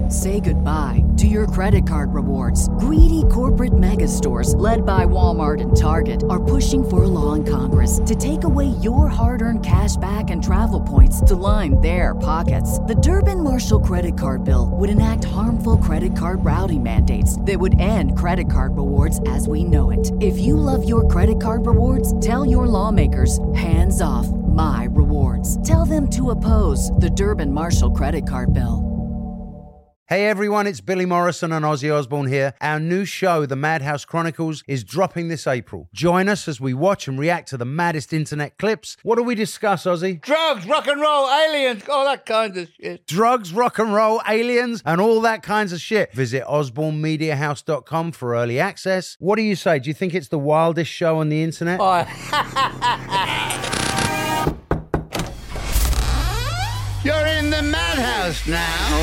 Say goodbye to your credit card rewards. Greedy corporate mega stores, led by Walmart and Target, are pushing for a law in Congress to take away your hard-earned cash back and travel points to line their pockets. The Durbin-Marshall credit card bill would enact harmful credit card routing mandates that would end credit card rewards as we know it. If you love your credit card rewards, tell your lawmakers, hands off my rewards. Tell them to oppose the Durbin-Marshall credit card bill. Hey everyone, it's Billy Morrison and Ozzy Osbourne here. Our new show, The Madhouse Chronicles, is dropping this April. Join us as we watch and react to the maddest internet clips. What do we discuss, Ozzy? Drugs, rock and roll, aliens, all that kind of shit. Drugs, rock and roll, aliens, and all that kinds of shit. Visit osbornemediahouse.com for early access. What do you say? Do you think it's the wildest show on the internet? You're in the madhouse now.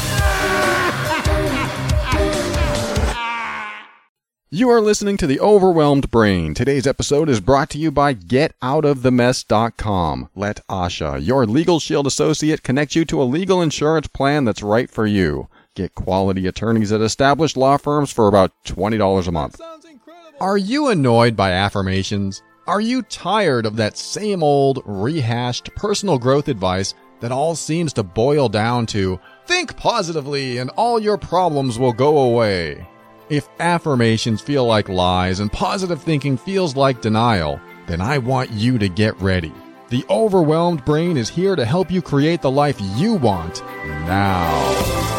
You are listening to The Overwhelmed Brain. Today's episode is brought to you by GetOutOfTheMess.com. Let Asha, your Legal Shield associate, connect you to a legal insurance plan that's right for you. Get quality attorneys at established law firms for about $20 a month. Are you annoyed by affirmations? Are you tired of that same old, rehashed personal growth advice that all seems to boil down to, think positively and all your problems will go away? If affirmations feel like lies and positive thinking feels like denial, then I want you to get ready. The Overwhelmed Brain is here to help you create the life you want now.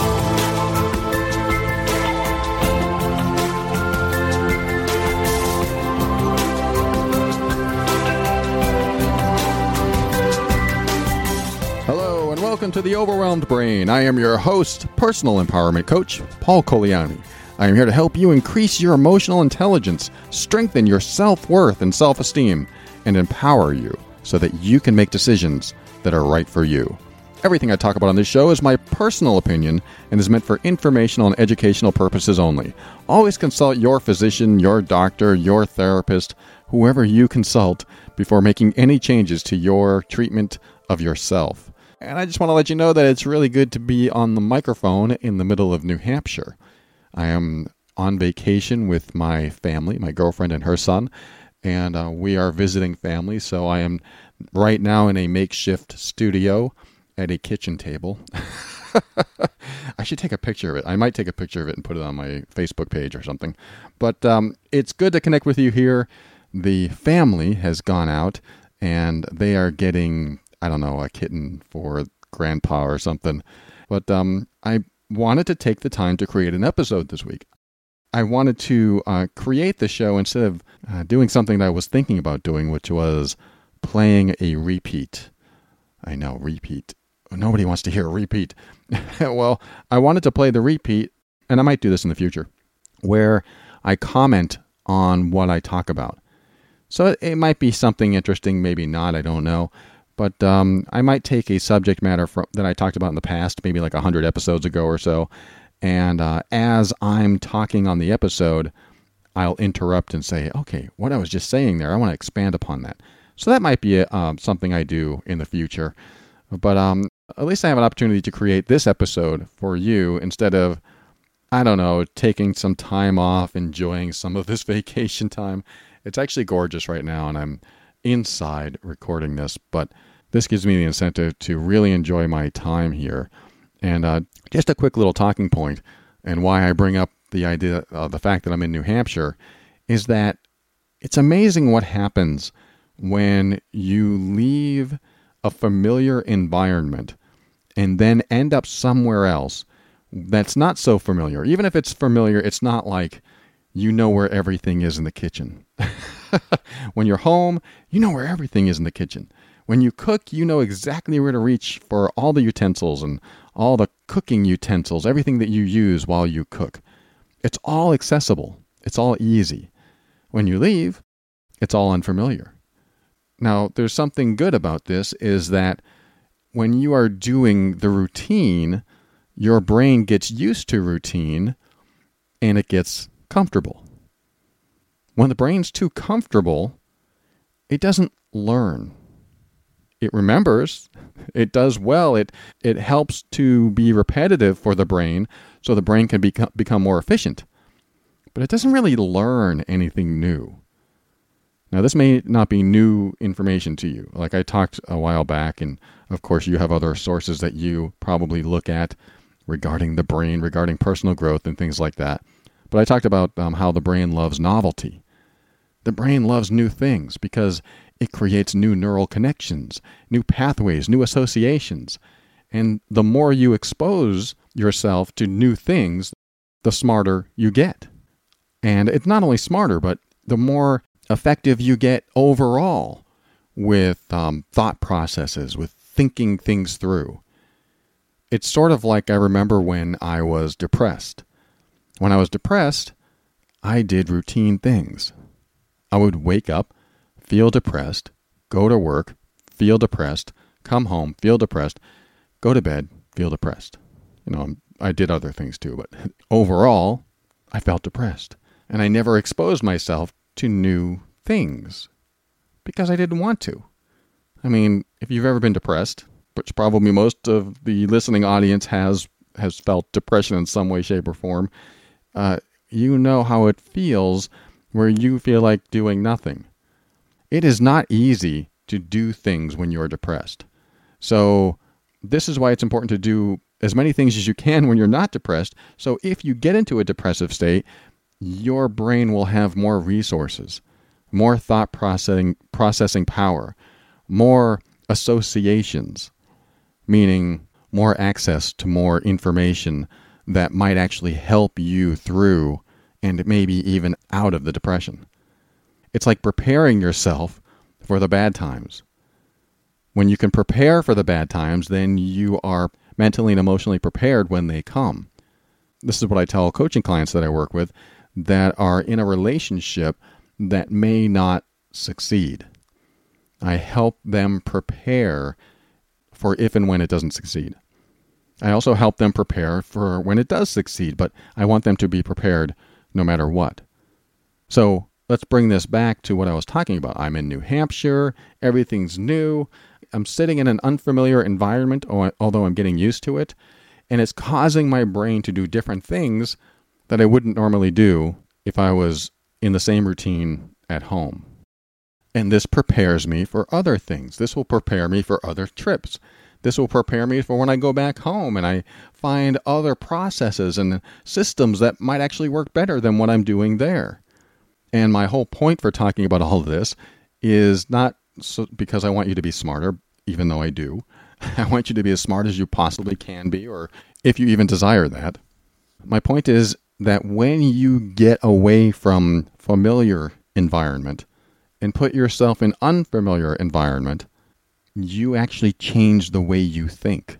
Welcome to The Overwhelmed Brain. I am your host, personal empowerment coach, Paul Coliani. I am here to help you increase your emotional intelligence, strengthen your self-worth and self-esteem, and empower you so that you can make decisions that are right for you. Everything I talk about on this show is my personal opinion and is meant for informational and educational purposes only. Always consult your physician, your doctor, your therapist, whoever you consult before making any changes to your treatment of yourself. And I just want to let you know that it's really good to be on the microphone in the middle of New Hampshire. I am on vacation with my family, my girlfriend and her son, and we are visiting family. So I am right now in a makeshift studio at a kitchen table. I should take a picture of it. I might take a picture of it and put it on my Facebook page or something. But it's good to connect with you here. The family has gone out, and they are getting, I don't know, a kitten for grandpa or something. But I wanted to take the time to create an episode this week. I wanted to create the show instead of doing something that I was thinking about doing, which was playing a repeat. I know, repeat. Nobody wants to hear a repeat. Well, I wanted to play the repeat, and I might do this in the future, where I comment on what I talk about. So it might be something interesting, maybe not, I don't know. But I might take a subject matter that I talked about in the past, maybe like 100 episodes ago or so, and as I'm talking on the episode, I'll interrupt and say, okay, what I was just saying there, I want to expand upon that. So that might be something I do in the future. But at least I have an opportunity to create this episode for you instead of, I don't know, taking some time off, enjoying some of this vacation time. It's actually gorgeous right now, and I'm inside recording this, but this gives me the incentive to really enjoy my time here. And just a quick little talking point, and why I bring up the idea of the fact that I'm in New Hampshire, is that it's amazing what happens when you leave a familiar environment and then end up somewhere else that's not so familiar. Even if it's familiar, it's not like you know where everything is in the kitchen. When you're home, you know where everything is in the kitchen. When you cook, you know exactly where to reach for all the utensils and all the cooking utensils, everything that you use while you cook. It's all accessible. It's all easy. When you leave, it's all unfamiliar. Now, there's something good about this is that when you are doing the routine, your brain gets used to routine and it gets comfortable. When the brain's too comfortable, it doesn't learn. It remembers, It does well. It helps to be repetitive for the brain so the brain can become more efficient. But it doesn't really learn anything new. Now, this may not be new information to you. Like I talked a while back, and of course you have other sources that you probably look at regarding the brain, regarding personal growth and things like that. But I talked about how the brain loves novelty. The brain loves new things because it creates new neural connections, new pathways, new associations. And the more you expose yourself to new things, the smarter you get. And it's not only smarter, but the more effective you get overall with thought processes, with thinking things through. It's sort of like I remember when I was depressed. When I was depressed, I did routine things. I would wake up, feel depressed, go to work, feel depressed, come home, feel depressed, go to bed, feel depressed. I did other things too, but overall, I felt depressed. And I never exposed myself to new things because I didn't want to. I mean, if you've ever been depressed, which probably most of the listening audience has felt depression in some way, shape, or form, you know how it feels where you feel like doing nothing. It is not easy to do things when you're depressed. So this is why it's important to do as many things as you can when you're not depressed. So if you get into a depressive state, your brain will have more resources, more thought processing power, more associations, meaning more access to more information that might actually help you through and maybe even out of the depression. It's like preparing yourself for the bad times. When you can prepare for the bad times, then you are mentally and emotionally prepared when they come. This is what I tell coaching clients that I work with that are in a relationship that may not succeed. I help them prepare for if and when it doesn't succeed. I also help them prepare for when it does succeed, but I want them to be prepared no matter what. So let's bring this back to what I was talking about. I'm in New Hampshire. Everything's new. I'm sitting in an unfamiliar environment, although I'm getting used to it, and it's causing my brain to do different things that I wouldn't normally do if I was in the same routine at home. And this prepares me for other things. This will prepare me for other trips. This will prepare me for when I go back home and I find other processes and systems that might actually work better than what I'm doing there. And my whole point for talking about all of this is not because I want you to be smarter, even though I do. I want you to be as smart as you possibly can be, or if you even desire that. My point is that when you get away from familiar environment and put yourself in unfamiliar environment, you actually change the way you think.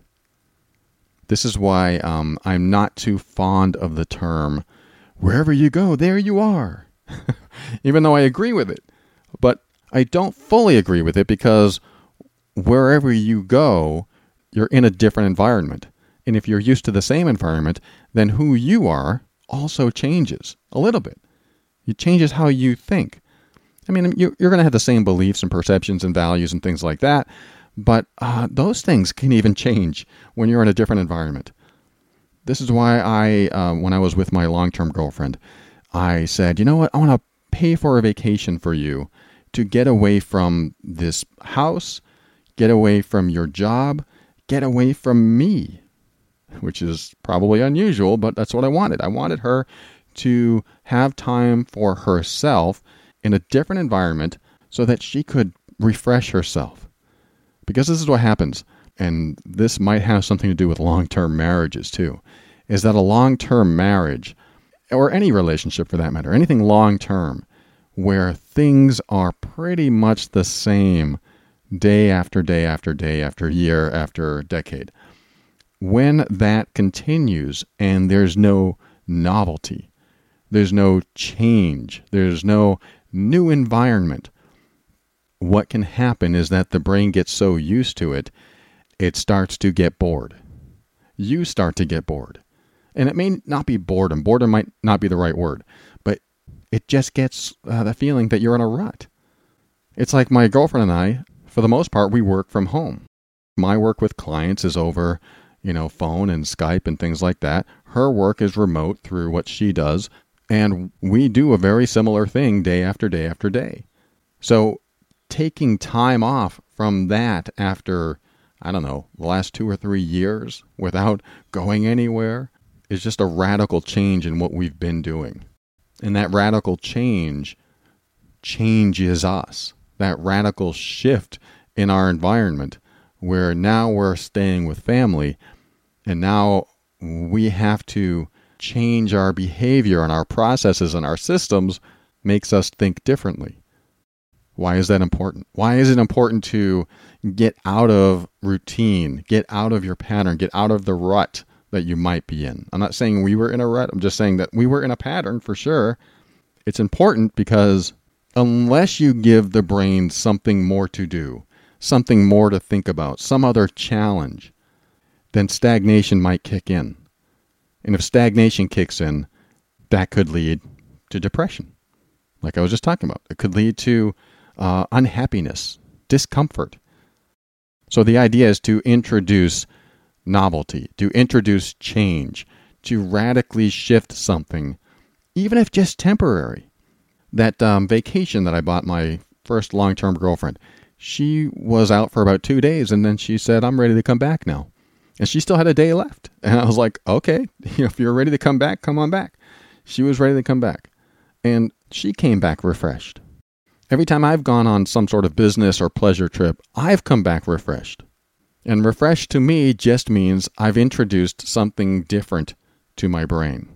This is why I'm not too fond of the term, wherever you go, there you are. Even though I agree with it. But I don't fully agree with it because wherever you go, you're in a different environment. And if you're used to the same environment, then who you are also changes a little bit. It changes how you think. I mean, you're going to have the same beliefs and perceptions and values and things like that, but those things can even change when you're in a different environment. This is why when I was with my long-term girlfriend, I said, you know what, I want to pay for a vacation for you to get away from this house, get away from your job, get away from me, which is probably unusual, but that's what I wanted. I wanted her to have time for herself in a different environment so that she could refresh herself. Because this is what happens, and this might have something to do with long-term marriages too, is that a long-term marriage, or any relationship for that matter, anything long-term, where things are pretty much the same day after day after day after year after decade, when that continues and there's no novelty, there's no change, there's no new environment, what can happen is that the brain gets so used to it, it starts to get bored. You start to get bored. And it may not be boredom. Boredom might not be the right word, but it just gets the feeling that you're in a rut. It's like my girlfriend and I, for the most part, we work from home. My work with clients is over, phone and Skype and things like that. Her work is remote through what she does, and we do a very similar thing day after day after day. So taking time off from that after, the last 2 or 3 years without going anywhere is just a radical change in what we've been doing. And that radical change changes us. That radical shift in our environment where now we're staying with family and now we have to change our behavior and our processes and our systems makes us think differently. Why is that important? Why is it important to get out of routine, get out of your pattern, get out of the rut that you might be in? I'm not saying we were in a rut. I'm just saying that we were in a pattern for sure. It's important because unless you give the brain something more to do, something more to think about, some other challenge, then stagnation might kick in. And if stagnation kicks in, that could lead to depression. Like I was just talking about, it could lead to unhappiness, discomfort. So the idea is to introduce novelty, to introduce change, to radically shift something, even if just temporary. That vacation that I bought my first long-term girlfriend, she was out for about 2 days and then she said, I'm ready to come back now. And she still had a day left. And I was like, okay, if you're ready to come back, come on back. She was ready to come back. And she came back refreshed. Every time I've gone on some sort of business or pleasure trip, I've come back refreshed. And refreshed to me just means I've introduced something different to my brain.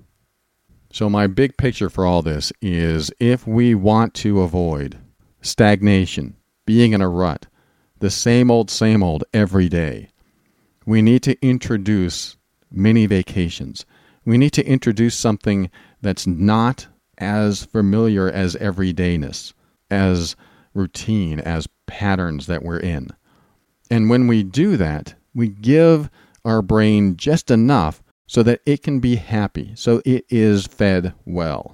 So my big picture for all this is if we want to avoid stagnation, being in a rut, the same old every day, we need to introduce mini vacations. We need to introduce something that's not as familiar as everydayness, as routine, as patterns that we're in. And when we do that, we give our brain just enough so that it can be happy, so it is fed well.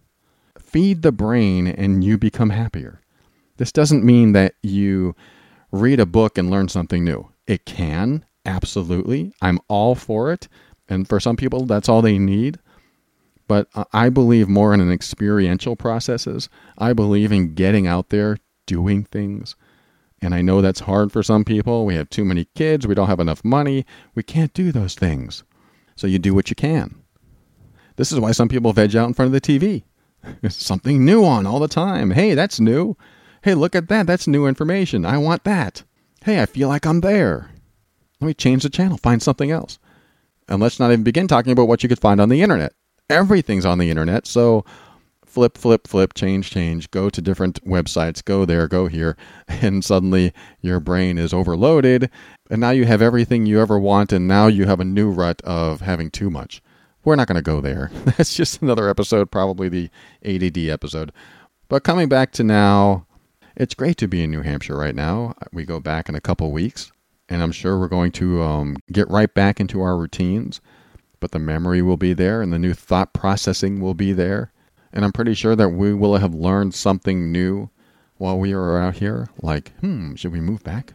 Feed the brain and you become happier. This doesn't mean that you read a book and learn something new. It can, absolutely. I'm all for it. And for some people, that's all they need. But I believe more in experiential processes. I believe in getting out there, doing things. And I know that's hard for some people. We have too many kids. We don't have enough money. We can't do those things. So you do what you can. This is why some people veg out in front of the TV. There's something new on all the time. Hey, that's new. Hey, look at that. That's new information. I want that. Hey, I feel like I'm there. Let me change the channel. Find something else. And let's not even begin talking about what you could find on the internet. Everything's on the internet. So flip, change. Go to different websites. Go there, go here. And suddenly your brain is overloaded. And now you have everything you ever want. And now you have a new rut of having too much. We're not going to go there. That's just another episode, probably the ADD episode. But coming back to now, it's great to be in New Hampshire right now. We go back in a couple weeks, and I'm sure we're going to get right back into our routines. But the memory will be there, and the new thought processing will be there. And I'm pretty sure that we will have learned something new while we are out here. Like, should we move back?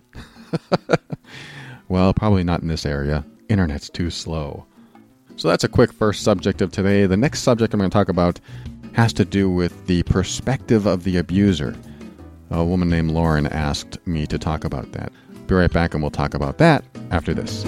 Well, probably not in this area. Internet's too slow. So that's a quick first subject of today. The next subject I'm going to talk about has to do with the perspective of the abuser. A woman named Lauren asked me to talk about that. Be right back and we'll talk about that after this.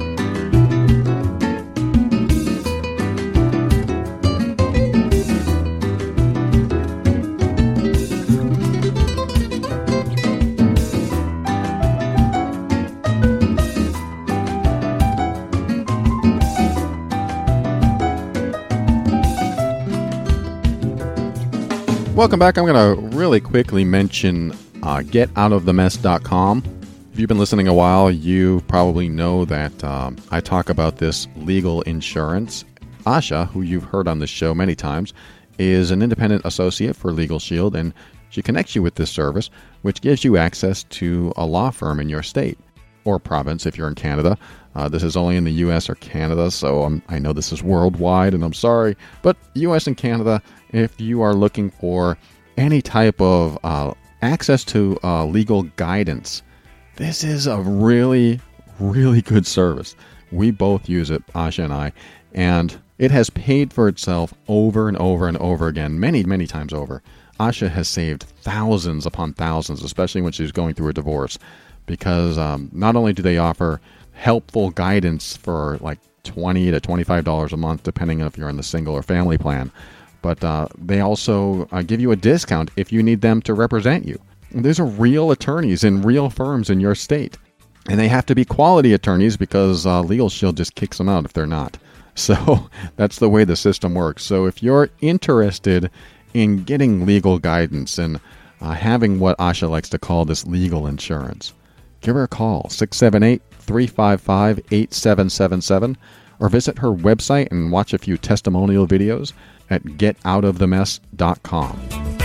Welcome back. I'm going to really quickly mention getoutofthemess.com. If you've been listening a while, you probably know that I talk about this legal insurance. Asha, who you've heard on this show many times, is an independent associate for Legal Shield, and she connects you with this service, which gives you access to a law firm in your state or province if you're in Canada. This is only in the U.S. or Canada, so I know this is worldwide, and I'm sorry. But U.S. and Canada, if you are looking for any type of access to legal guidance, this is a really, really good service. We both use it, Asha and I, and it has paid for itself over and over and over again, many, many times over. Asha has saved thousands upon thousands, especially when she's going through a divorce, because not only do they offer helpful guidance for like $20 to $25 a month, depending on if you're in the single or family plan, but they also give you a discount if you need them to represent you. These are real attorneys in real firms in your state. And they have to be quality attorneys because Legal Shield just kicks them out if they're not. So that's the way the system works. So if you're interested in getting legal guidance and having what Asha likes to call this legal insurance, give her a call, 678-355-8777, or visit her website and watch a few testimonial videos at getoutofthemess.com.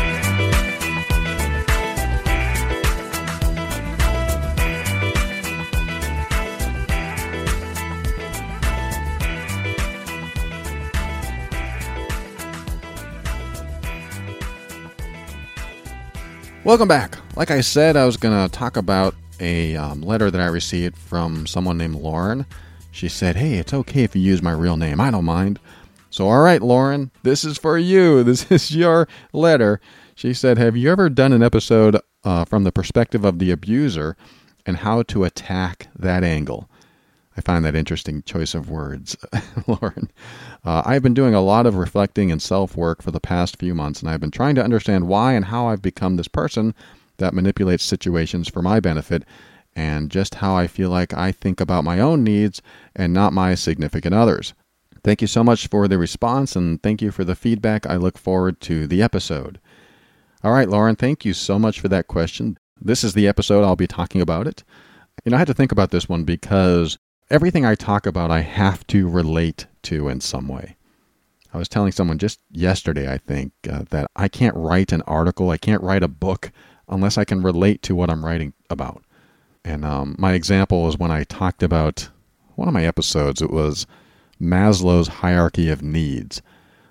Welcome back. Like I said, I was going to talk about a letter that I received from someone named Lauren. She said, hey, it's okay if you use my real name. I don't mind. So, all right, Lauren, this is for you. This is your letter. She said, have you ever done an episode from the perspective of the abuser and how to attack that angle? I find that interesting choice of words, Lauren. I've been doing a lot of reflecting and self-work for the past few months, and I've been trying to understand why and how I've become this person that manipulates situations for my benefit, and just how I feel like I think about my own needs and not my significant others. Thank you so much for the response, and thank you for the feedback. I look forward to the episode. All right, Lauren, thank you so much for that question. This is the episode. I'll be talking about it. I had to think about this one because everything I talk about, I have to relate to in some way. I was telling someone just yesterday, I think, that I can't write an article, I can't write a book unless I can relate to what I'm writing about. And my example was when I talked about one of my episodes, it was Maslow's hierarchy of needs.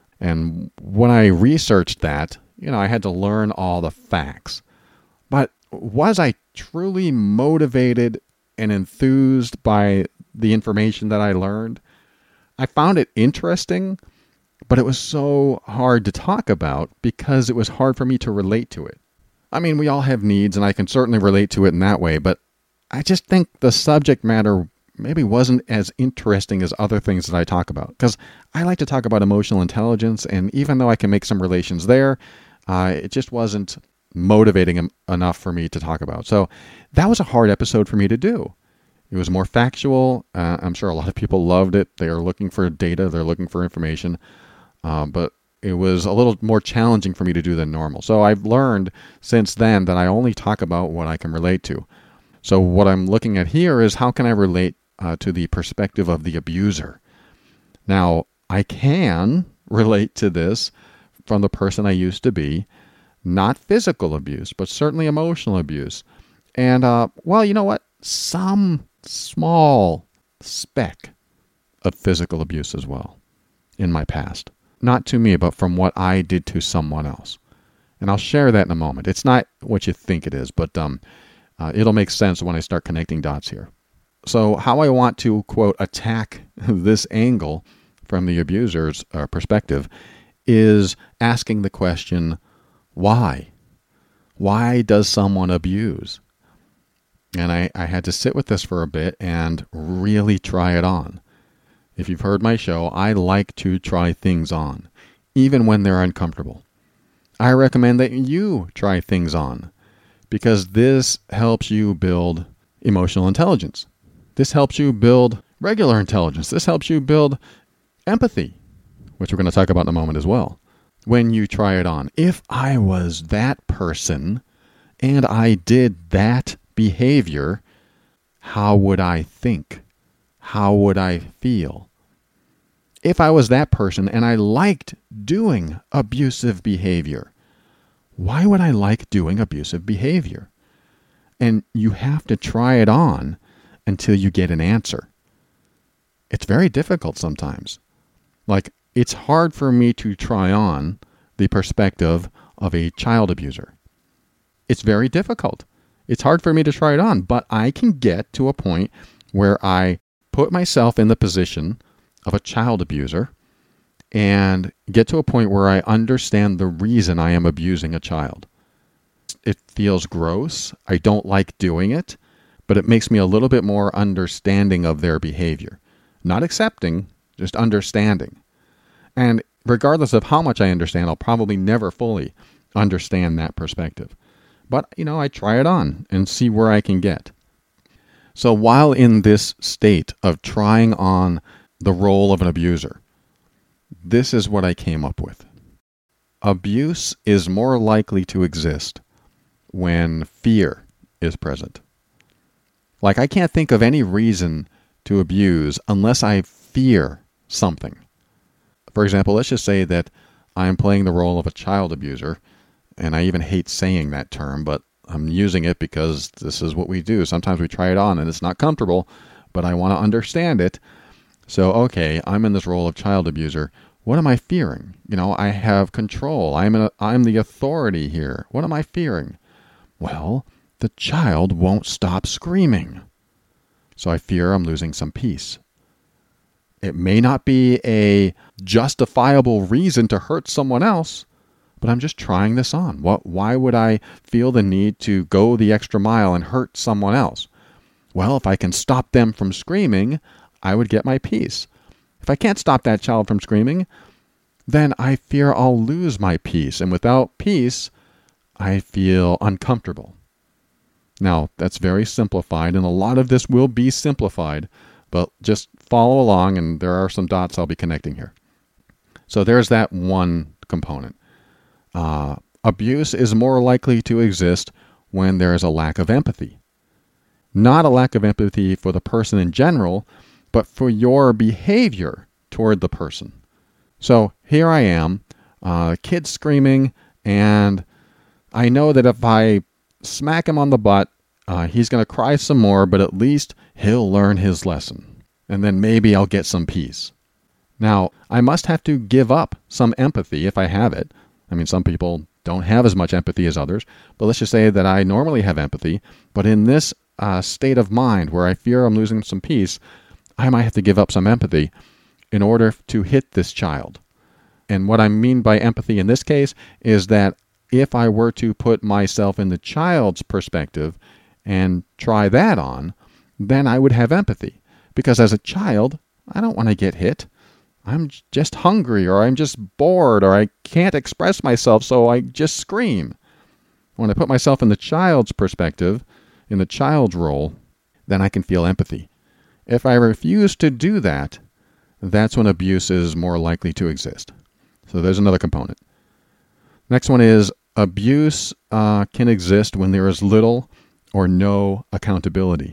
And when I researched that, I had to learn all the facts. But was I truly motivated and enthused by the information that I learned? I found it interesting, but it was so hard to talk about because it was hard for me to relate to it. I mean, we all have needs, and I can certainly relate to it in that way, but I just think the subject matter maybe wasn't as interesting as other things that I talk about, because I like to talk about emotional intelligence, and even though I can make some relations there, it just wasn't motivating enough for me to talk about. So that was a hard episode for me to do. It was more factual. I'm sure a lot of people loved it. They are looking for data. They're looking for information. But it was a little more challenging for me to do than normal. So I've learned since then that I only talk about what I can relate to. So what I'm looking at here is how can I relate to the perspective of the abuser? Now, I can relate to this from the person I used to be, not physical abuse, but certainly emotional abuse. And, well, you know what? Some small speck of physical abuse as well in my past. Not to me, but from what I did to someone else. And I'll share that in a moment. It's not what you think it is, but it'll make sense when I start connecting dots here. So how I want to, quote, attack this angle from the abuser's perspective is asking the question, why? Why does someone abuse? And I had to sit with this for a bit and really try it on. If you've heard my show, I like to try things on, even when they're uncomfortable. I recommend that you try things on, because this helps you build emotional intelligence. This helps you build regular intelligence. This helps you build empathy, which we're going to talk about in a moment as well, when you try it on. If I was that person and I did that behavior, how would I think? How would I feel? If I was that person and I liked doing abusive behavior, why would I like doing abusive behavior? And you have to try it on until you get an answer. It's very difficult sometimes. Like, it's hard for me to try on the perspective of a child abuser. It's very difficult. It's hard for me to try it on, but I can get to a point where I put myself in the position of a child abuser and get to a point where I understand the reason I am abusing a child. It feels gross. I don't like doing it, but it makes me a little bit more understanding of their behavior. Not accepting, just understanding. And regardless of how much I understand, I'll probably never fully understand that perspective. But, I try it on and see where I can get. So while in this state of trying on the role of an abuser, this is what I came up with. Abuse is more likely to exist when fear is present. Like, I can't think of any reason to abuse unless I fear something. For example, let's just say that I'm playing the role of a child abuser, and I even hate saying that term, but I'm using it because this is what we do. Sometimes we try it on and it's not comfortable, but I want to understand it. So, okay, I'm in this role of child abuser. What am I fearing? I have control. I'm the authority here. What am I fearing? Well, the child won't stop screaming. So I fear I'm losing some peace. It may not be a justifiable reason to hurt someone else, but I'm just trying this on. Why would I feel the need to go the extra mile and hurt someone else? Well, if I can stop them from screaming, I would get my peace. If I can't stop that child from screaming, then I fear I'll lose my peace. And without peace, I feel uncomfortable. Now, that's very simplified, and a lot of this will be simplified, but just follow along, and there are some dots I'll be connecting here. So there's that one component. Abuse is more likely to exist when there is a lack of empathy. Not a lack of empathy for the person in general, but for your behavior toward the person. So here I am, kid screaming, and I know that if I smack him on the butt, he's going to cry some more, but at least he'll learn his lesson. And then maybe I'll get some peace. Now, I must have to give up some empathy if I have it. I mean, some people don't have as much empathy as others, but let's just say that I normally have empathy, but in this state of mind where I fear I'm losing some peace, I might have to give up some empathy in order to hit this child. And what I mean by empathy in this case is that if I were to put myself in the child's perspective and try that on, then I would have empathy. Because as a child, I don't want to get hit. I'm just hungry, or I'm just bored, or I can't express myself, so I just scream. When I put myself in the child's perspective, in the child's role, then I can feel empathy. If I refuse to do that, that's when abuse is more likely to exist. So there's another component. Next one is abuse can exist when there is little or no accountability.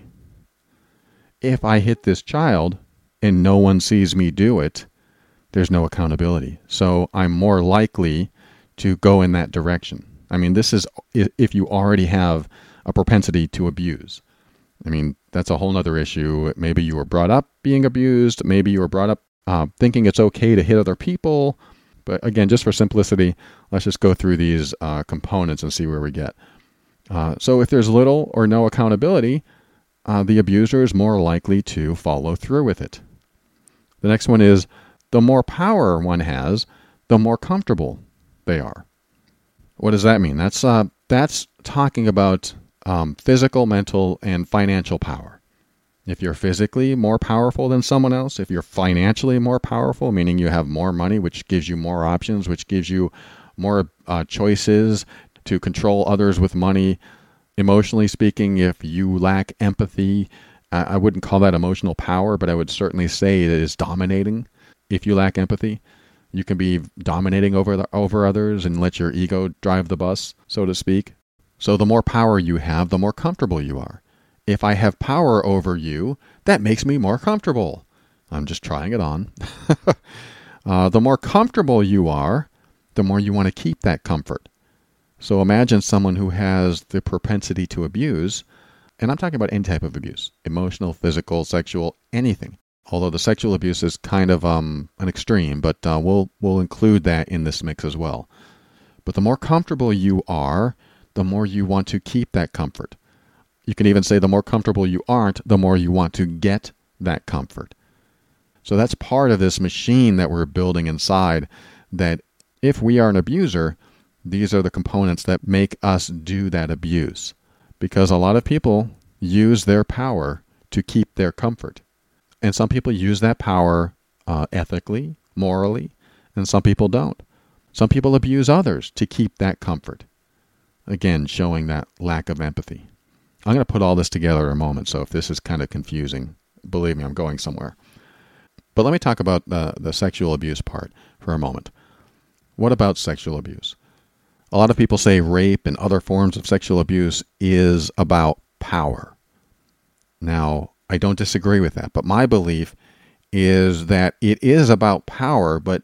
If I hit this child and no one sees me do it, there's no accountability. So I'm more likely to go in that direction. I mean, this is if you already have a propensity to abuse. I mean, that's a whole other issue. Maybe you were brought up being abused. Maybe you were brought up thinking it's okay to hit other people. But again, just for simplicity, let's just go through these components and see where we get. So if there's little or no accountability, the abuser is more likely to follow through with it. The next one is the more power one has, the more comfortable they are. What does that mean? That's talking about physical, mental, and financial power. If you're physically more powerful than someone else, if you're financially more powerful, meaning you have more money, which gives you more options, which gives you more choices to control others with money. Emotionally speaking, if you lack empathy, I wouldn't call that emotional power, but I would certainly say it is dominating. If you lack empathy, you can be dominating over others and let your ego drive the bus, so to speak. So the more power you have, the more comfortable you are. If I have power over you, that makes me more comfortable. I'm just trying it on. The more comfortable you are, the more you want to keep that comfort. So imagine someone who has the propensity to abuse, and I'm talking about any type of abuse, emotional, physical, sexual, anything. Although the sexual abuse is kind of an extreme, but we'll include that in this mix as well. But the more comfortable you are, the more you want to keep that comfort. You can even say the more comfortable you aren't, the more you want to get that comfort. So that's part of this machine that we're building inside, that if we are an abuser, these are the components that make us do that abuse. Because a lot of people use their power to keep their comfort. And some people use that power ethically, morally, and some people don't. Some people abuse others to keep that comfort. Again, showing that lack of empathy. I'm going to put all this together in a moment, so if this is kind of confusing, believe me, I'm going somewhere. But let me talk about the sexual abuse part for a moment. What about sexual abuse? A lot of people say rape and other forms of sexual abuse is about power. Now, I don't disagree with that, but my belief is that it is about power, but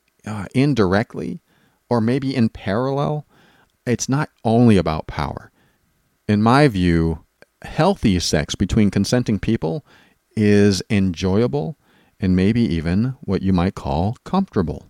indirectly, or maybe in parallel, it's not only about power. In my view, healthy sex between consenting people is enjoyable and maybe even what you might call comfortable.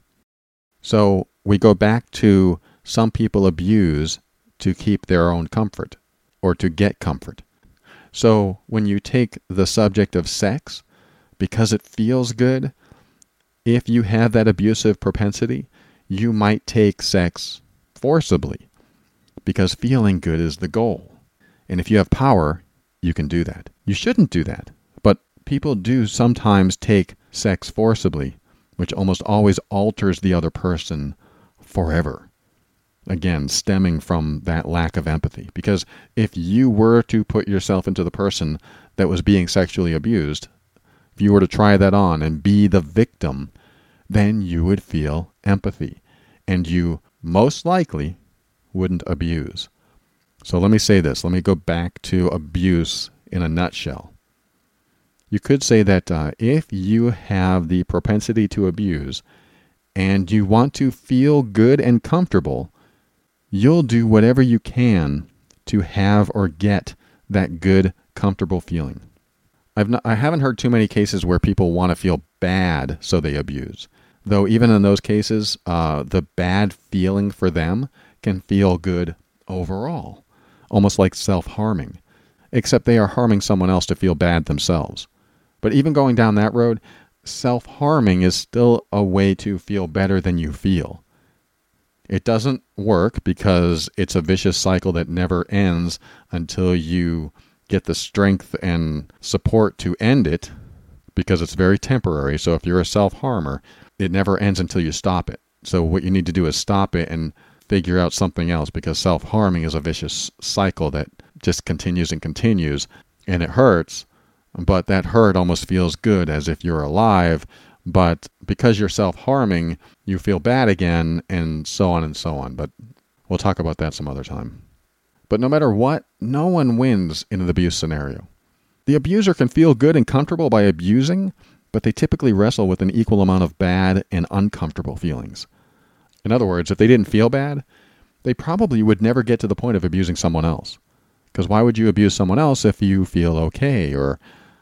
So we go back to some people abuse to keep their own comfort or to get comfort. So when you take the subject of sex, because it feels good, if you have that abusive propensity, you might take sex forcibly because feeling good is the goal. And if you have power, you can do that. You shouldn't do that. But people do sometimes take sex forcibly, which almost always alters the other person forever. Again, stemming from that lack of empathy. Because if you were to put yourself into the person that was being sexually abused, if you were to try that on and be the victim, then you would feel empathy. And you most likely wouldn't abuse. So let me say this. Let me go back to abuse in a nutshell. You could say that if you have the propensity to abuse and you want to feel good and comfortable, you'll do whatever you can to have or get that good, comfortable feeling. I haven't heard too many cases where people want to feel bad, so they abuse. Though even in those cases, the bad feeling for them can feel good overall. Almost like self-harming, except they are harming someone else to feel bad themselves. But even going down that road, self-harming is still a way to feel better than you feel. It doesn't work because it's a vicious cycle that never ends until you get the strength and support to end it, because it's very temporary. So if you're a self-harmer, it never ends until you stop it. So what you need to do is stop it and figure out something else, because self-harming is a vicious cycle that just continues and continues, and it hurts, but that hurt almost feels good as if you're alive, but because you're self-harming, you feel bad again, and so on and so on. But we'll talk about that some other time. But no matter what, no one wins in an abuse scenario. The abuser can feel good and comfortable by abusing, but they typically wrestle with an equal amount of bad and uncomfortable feelings. In other words, if they didn't feel bad, they probably would never get to the point of abusing someone else. Because why would you abuse someone else if you feel okay or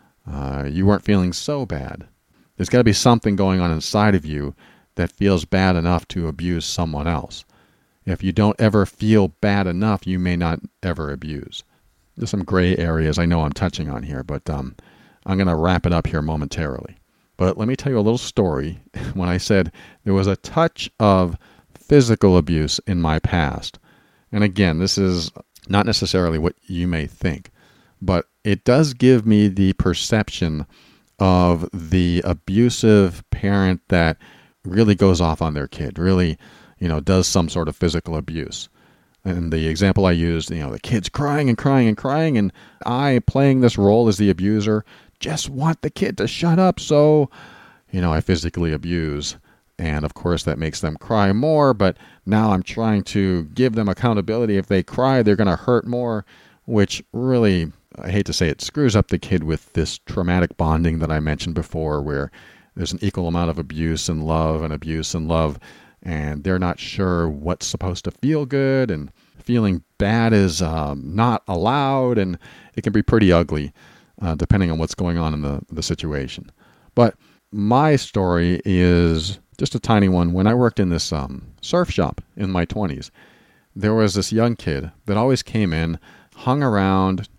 you weren't feeling so bad? There's got to be something going on inside of you that feels bad enough to abuse someone else. If you don't ever feel bad enough, you may not ever abuse. There's some gray areas I know I'm touching on here, but I'm going to wrap it up here momentarily. But let me tell you a little story. When I said there was a touch of physical abuse in my past, and again, this is not necessarily what you may think, but it does give me the perception of the abusive parent that really goes off on their kid, really, does some sort of physical abuse. And the example I used, the kid's crying and crying and crying, and I, playing this role as the abuser, just want the kid to shut up, so, I physically abuse. And, of course, that makes them cry more, but now I'm trying to give them accountability. If they cry, they're going to hurt more, which really, I hate to say it, screws up the kid with this traumatic bonding that I mentioned before, where there's an equal amount of abuse and love and abuse and love, and they're not sure what's supposed to feel good, and feeling bad is not allowed, and it can be pretty ugly. Depending on what's going on in the situation. But my story is just a tiny one. When I worked in this surf shop in my 20s, there was this young kid that always came in, hung around,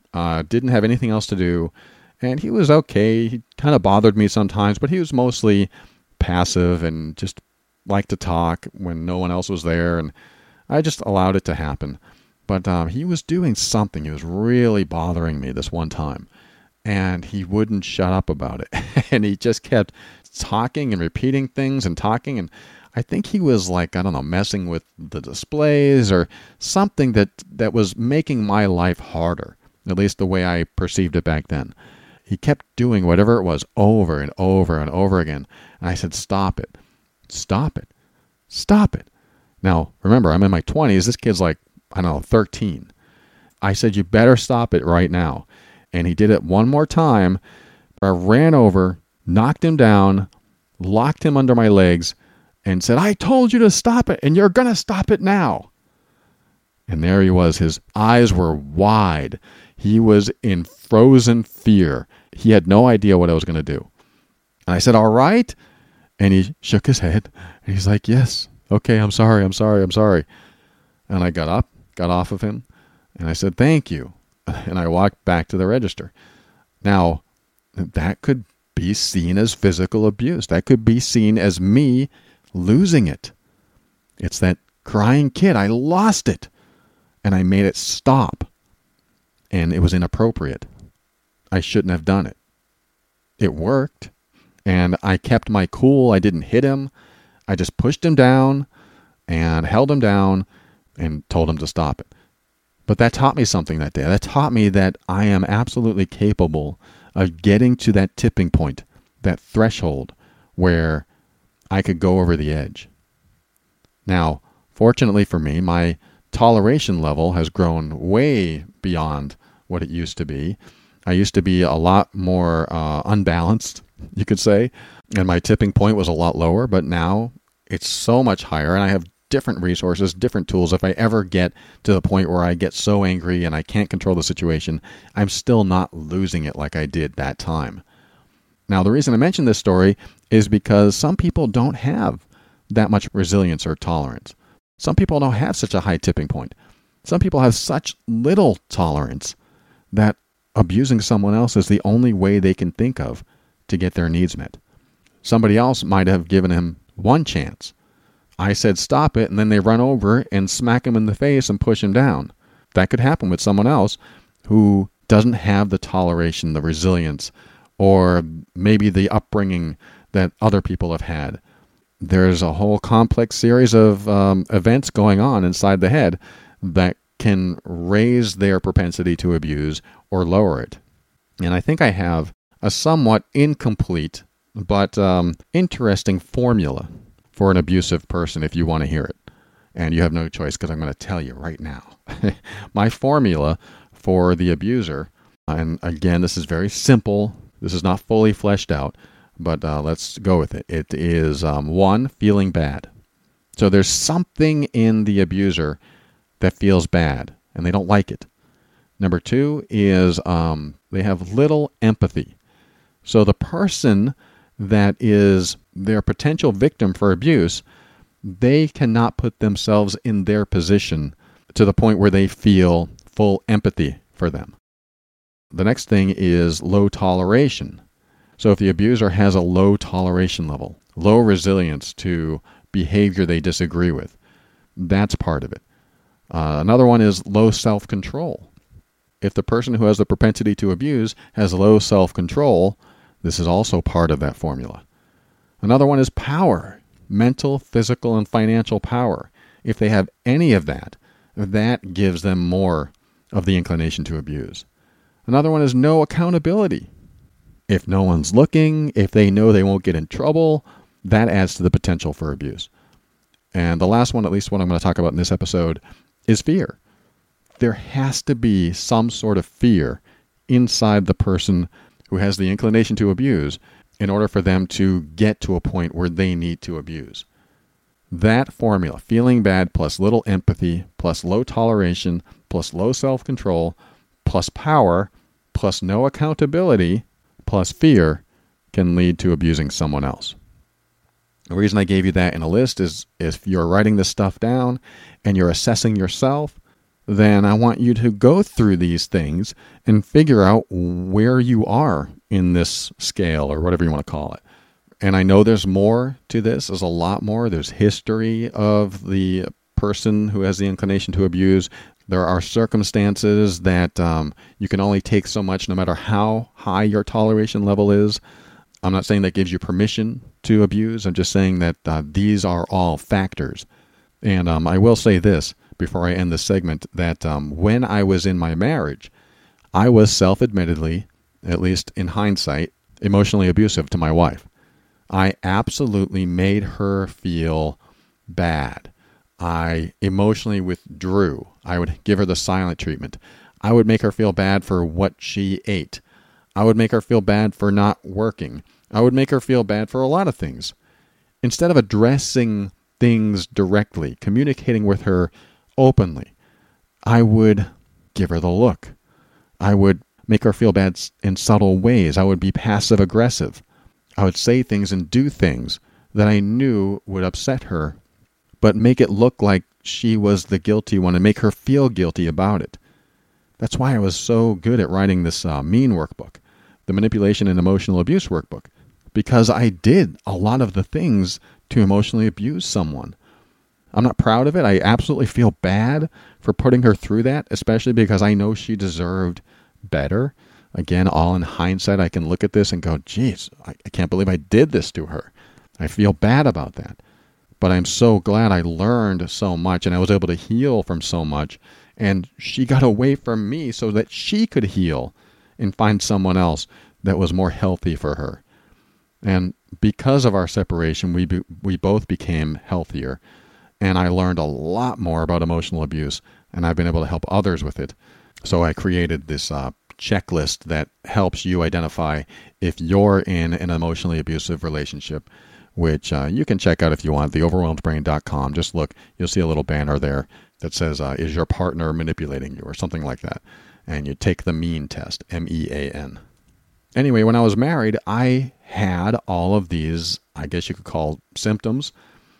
Didn't have anything else to do. And he was okay. He kind of bothered me sometimes, but he was mostly passive and just liked to talk when no one else was there. And I just allowed it to happen. But he was doing something. He was really bothering me this one time. And he wouldn't shut up about it. And he just kept talking and repeating things and talking. And I think he was like, I don't know, messing with the displays or something that was making my life harder, at least the way I perceived it back then. He kept doing whatever it was over and over and over again. And I said, stop it. Stop it. Stop it. Now, remember, I'm in my 20s. This kid's like, I don't know, 13. I said, you better stop it right now. And he did it one more time. I ran over, knocked him down, locked him under my legs, and said, I told you to stop it, and you're going to stop it now. And there he was. His eyes were wide. He was in frozen fear. He had no idea what I was going to do. And I said, all right? And he shook his head. And he's like, yes, okay, I'm sorry. And I got up, got off of him, and I said, thank you. And I walked back to the register. Now, that could be seen as physical abuse. That could be seen as me losing it. It's that crying kid. I lost it. And I made it stop. And it was inappropriate. I shouldn't have done it. It worked. And I kept my cool. I didn't hit him. I just pushed him down and held him down and told him to stop it. But that taught me something that day. That taught me that I am absolutely capable of getting to that tipping point, that threshold where I could go over the edge. Now, fortunately for me, my toleration level has grown way beyond what it used to be. I used to be a lot more unbalanced, you could say, and my tipping point was a lot lower, but now it's so much higher, and I have different resources, different tools. If I ever get to the point where I get so angry and I can't control the situation, I'm still not losing it like I did that time. Now, the reason I mention this story is because some people don't have that much resilience or tolerance. Some people don't have such a high tipping point. Some people have such little tolerance that abusing someone else is the only way they can think of to get their needs met. Somebody else might have given him one chance. I said stop it, and then they run over and smack him in the face and push him down. That could happen with someone else who doesn't have the toleration, the resilience, or maybe the upbringing that other people have had. There's a whole complex series of events going on inside the head that can raise their propensity to abuse or lower it. And I think I have a somewhat incomplete but interesting formula for an abusive person if you want to hear it. And you have no choice because I'm going to tell you right now. My formula for the abuser, and again, this is very simple. This is not fully fleshed out, but let's go with it. It is 1, feeling bad. So there's something in the abuser that feels bad, and they don't like it. Number 2 is they have little empathy. So the person that is their potential victim for abuse, they cannot put themselves in their position to the point where they feel full empathy for them. The next thing is low toleration. So if the abuser has a low toleration level, low resilience to behavior they disagree with, that's part of it. Another one is low self-control. If the person who has the propensity to abuse has low self-control, this is also part of that formula. Another one is power, mental, physical, and financial power. If they have any of that, that gives them more of the inclination to abuse. Another one is no accountability. If no one's looking, if they know they won't get in trouble, that adds to the potential for abuse. And the last one, at least what I'm going to talk about in this episode, is fear. There has to be some sort of fear inside the person who has the inclination to abuse in order for them to get to a point where they need to abuse. That formula, feeling bad plus little empathy, plus low toleration, plus low self-control, plus power, plus no accountability, plus fear, can lead to abusing someone else. The reason I gave you that in a list is if you're writing this stuff down and you're assessing yourself, then I want you to go through these things and figure out where you are in this scale or whatever you want to call it. And I know there's more to this. There's a lot more. There's history of the person who has the inclination to abuse. There are circumstances that you can only take so much no matter how high your toleration level is. I'm not saying that gives you permission to abuse. I'm just saying that these are all factors. And I will say this before I end this segment, that when I was in my marriage, I was self-admittedly, at least in hindsight, emotionally abusive to my wife. I absolutely made her feel bad. I emotionally withdrew. I would give her the silent treatment. I would make her feel bad for what she ate. I would make her feel bad for not working. I would make her feel bad for a lot of things. Instead of addressing things directly, communicating with her openly, I would give her the look. I would make her feel bad in subtle ways. I would be passive-aggressive. I would say things and do things that I knew would upset her, but make it look like she was the guilty one and make her feel guilty about it. That's why I was so good at writing this MEAN workbook, the Manipulation and Emotional Abuse workbook, because I did a lot of the things to emotionally abuse someone. I'm not proud of it. I absolutely feel bad for putting her through that, especially because I know she deserved better. Again, all in hindsight, I can look at this and go, geez, I can't believe I did this to her. I feel bad about that. But I'm so glad I learned so much and I was able to heal from so much. And she got away from me so that she could heal and find someone else that was more healthy for her. And because of our separation, we both became healthier. And I learned a lot more about emotional abuse, and I've been able to help others with it. So I created this checklist that helps you identify if you're in an emotionally abusive relationship, which you can check out if you want, theoverwhelmedbrain.com. Just look, you'll see a little banner there that says, is your partner manipulating you, or something like that. And you take the MEAN test, MEAN. Anyway, when I was married, I had all of these, I guess you could call symptoms.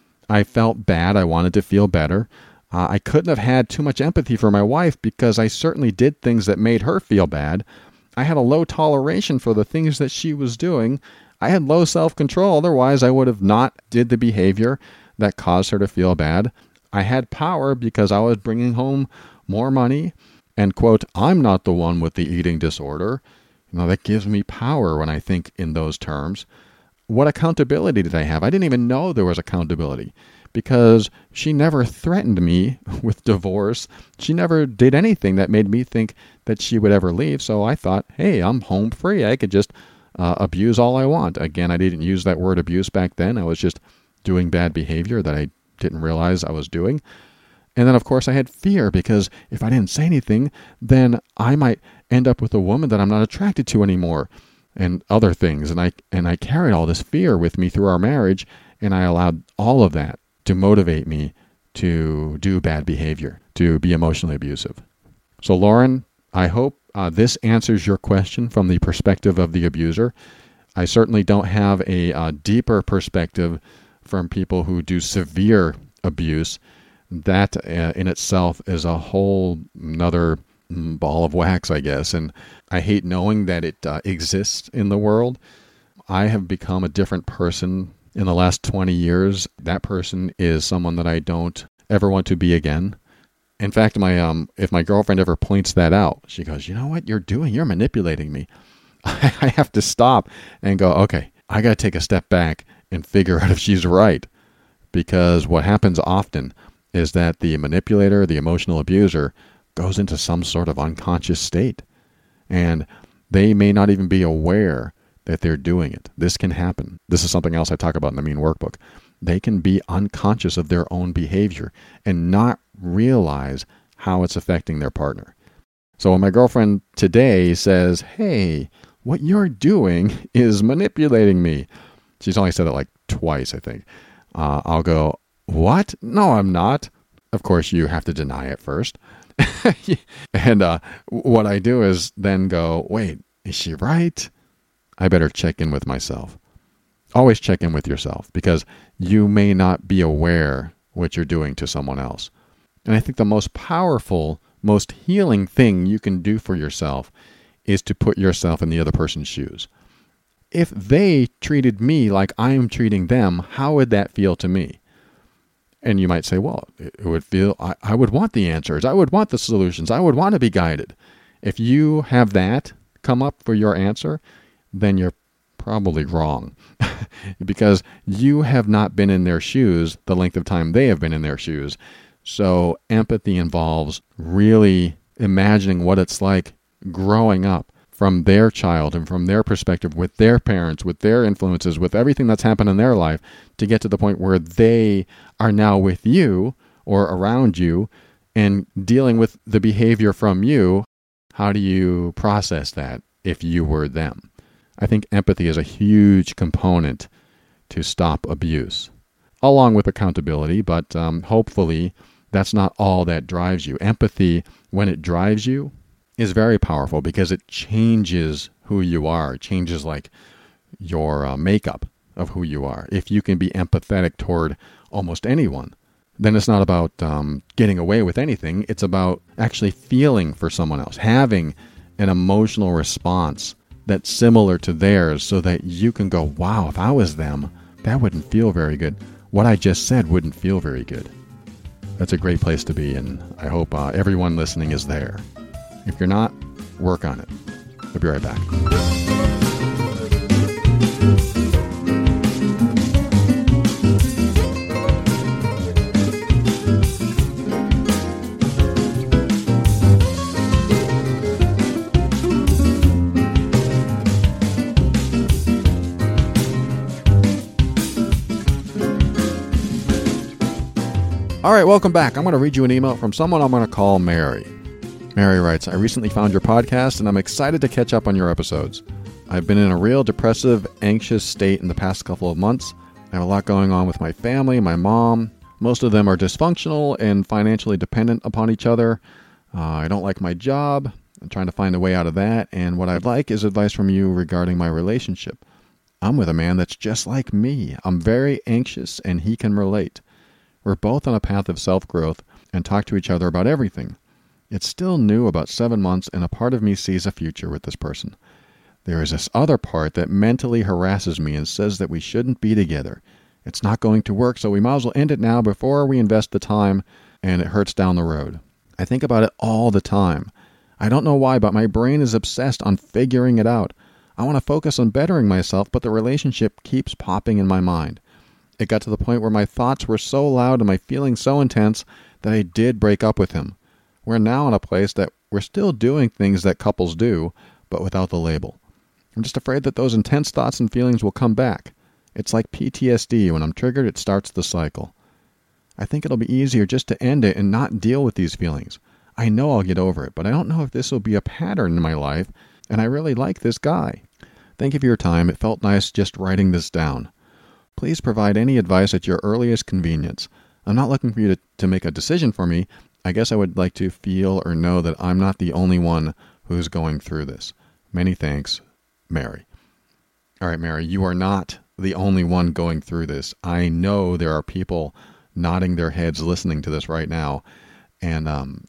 I felt bad. I wanted to feel better. I couldn't have had too much empathy for my wife because I certainly did things that made her feel bad. I had a low toleration for the things that she was doing. I had low self-control. Otherwise, I would have not did the behavior that caused her to feel bad. I had power because I was bringing home more money. And, quote, I'm not the one with the eating disorder. That gives me power when I think in those terms. What accountability did I have? I didn't even know there was accountability because she never threatened me with divorce. She never did anything that made me think that she would ever leave. So I thought, hey, I'm home free. I could just abuse all I want. Again, I didn't use that word abuse back then. I was just doing bad behavior that I didn't realize I was doing. And then, of course, I had fear because if I didn't say anything, then I might end up with a woman that I'm not attracted to anymore and other things. And I carried all this fear with me through our marriage, and I allowed all of that to motivate me to do bad behavior, to be emotionally abusive. So, Lauren, I hope this answers your question from the perspective of the abuser. I certainly don't have a deeper perspective from people who do severe abuse. That in itself is a whole nother ball of wax, I guess. And I hate knowing that it exists in the world. I have become a different person in the last 20 years. That person is someone that I don't ever want to be again. In fact, if my girlfriend ever points that out, she goes, you know what you're doing? You're manipulating me. I have to stop and go, okay, I got to take a step back and figure out if she's right. Because what happens often is that the manipulator, the emotional abuser, goes into some sort of unconscious state. And they may not even be aware that they're doing it. This can happen. This is something else I talk about in the MEAN workbook. They can be unconscious of their own behavior and not realize how it's affecting their partner. So when my girlfriend today says, hey, what you're doing is manipulating me. She's only said it like twice, I think. I'll go, what? No, I'm not. Of course, you have to deny it first. And what I do is then go, wait, is she right? I better check in with myself. Always check in with yourself because you may not be aware what you're doing to someone else. And I think the most powerful most healing thing you can do for yourself is to put yourself in the other person's shoes. If they treated me like I'm treating them, how would that feel to me? And you might say, well, it would feel, I would want the answers. I would want the solutions. I would want to be guided. If you have that come up for your answer, then you're probably wrong because you have not been in their shoes the length of time they have been in their shoes. So empathy involves really imagining what it's like growing up from their child and from their perspective with their parents, with their influences, with everything that's happened in their life to get to the point where they are now with you or around you and dealing with the behavior from you. How do you process that if you were them? I think empathy is a huge component to stop abuse, along with accountability, but hopefully that's not all that drives you. Empathy, when it drives you, is very powerful because it changes who you are. It changes like your makeup of who you are. If you can be empathetic toward almost anyone, then it's not about getting away with anything. It's about actually feeling for someone else, having an emotional response that's similar to theirs so that you can go, wow, if I was them, that wouldn't feel very good. What I just said wouldn't feel very good. That's a great place to be, and I hope everyone listening is there. If you're not, work on it. We'll be right back. All right, welcome back. I'm going to read you an email from someone I'm going to call Mary. Mary writes, I recently found your podcast and I'm excited to catch up on your episodes. I've been in a real depressive, anxious state in the past couple of months. I have a lot going on with my family, my mom. Most of them are dysfunctional and financially dependent upon each other. I don't like my job. I'm trying to find a way out of that. And what I'd like is advice from you regarding my relationship. I'm with a man that's just like me. I'm very anxious and he can relate. We're both on a path of self-growth and talk to each other about everything. It's still new, about 7 months, and a part of me sees a future with this person. There is this other part that mentally harasses me and says that we shouldn't be together. It's not going to work, so we might as well end it now before we invest the time and it hurts down the road. I think about it all the time. I don't know why, but my brain is obsessed on figuring it out. I want to focus on bettering myself, but the relationship keeps popping in my mind. It got to the point where my thoughts were so loud and my feelings so intense that I did break up with him. We're now in a place that we're still doing things that couples do, but without the label. I'm just afraid that those intense thoughts and feelings will come back. It's like PTSD. When I'm triggered, it starts the cycle. I think it'll be easier just to end it and not deal with these feelings. I know I'll get over it, but I don't know if this will be a pattern in my life, and I really like this guy. Thank you for your time. It felt nice just writing this down. Please provide any advice at your earliest convenience. I'm not looking for you to make a decision for me. I guess I would like to feel or know that I'm not the only one who's going through this. Many thanks, Mary. All right, Mary, you are not the only one going through this. I know there are people nodding their heads listening to this right now. And,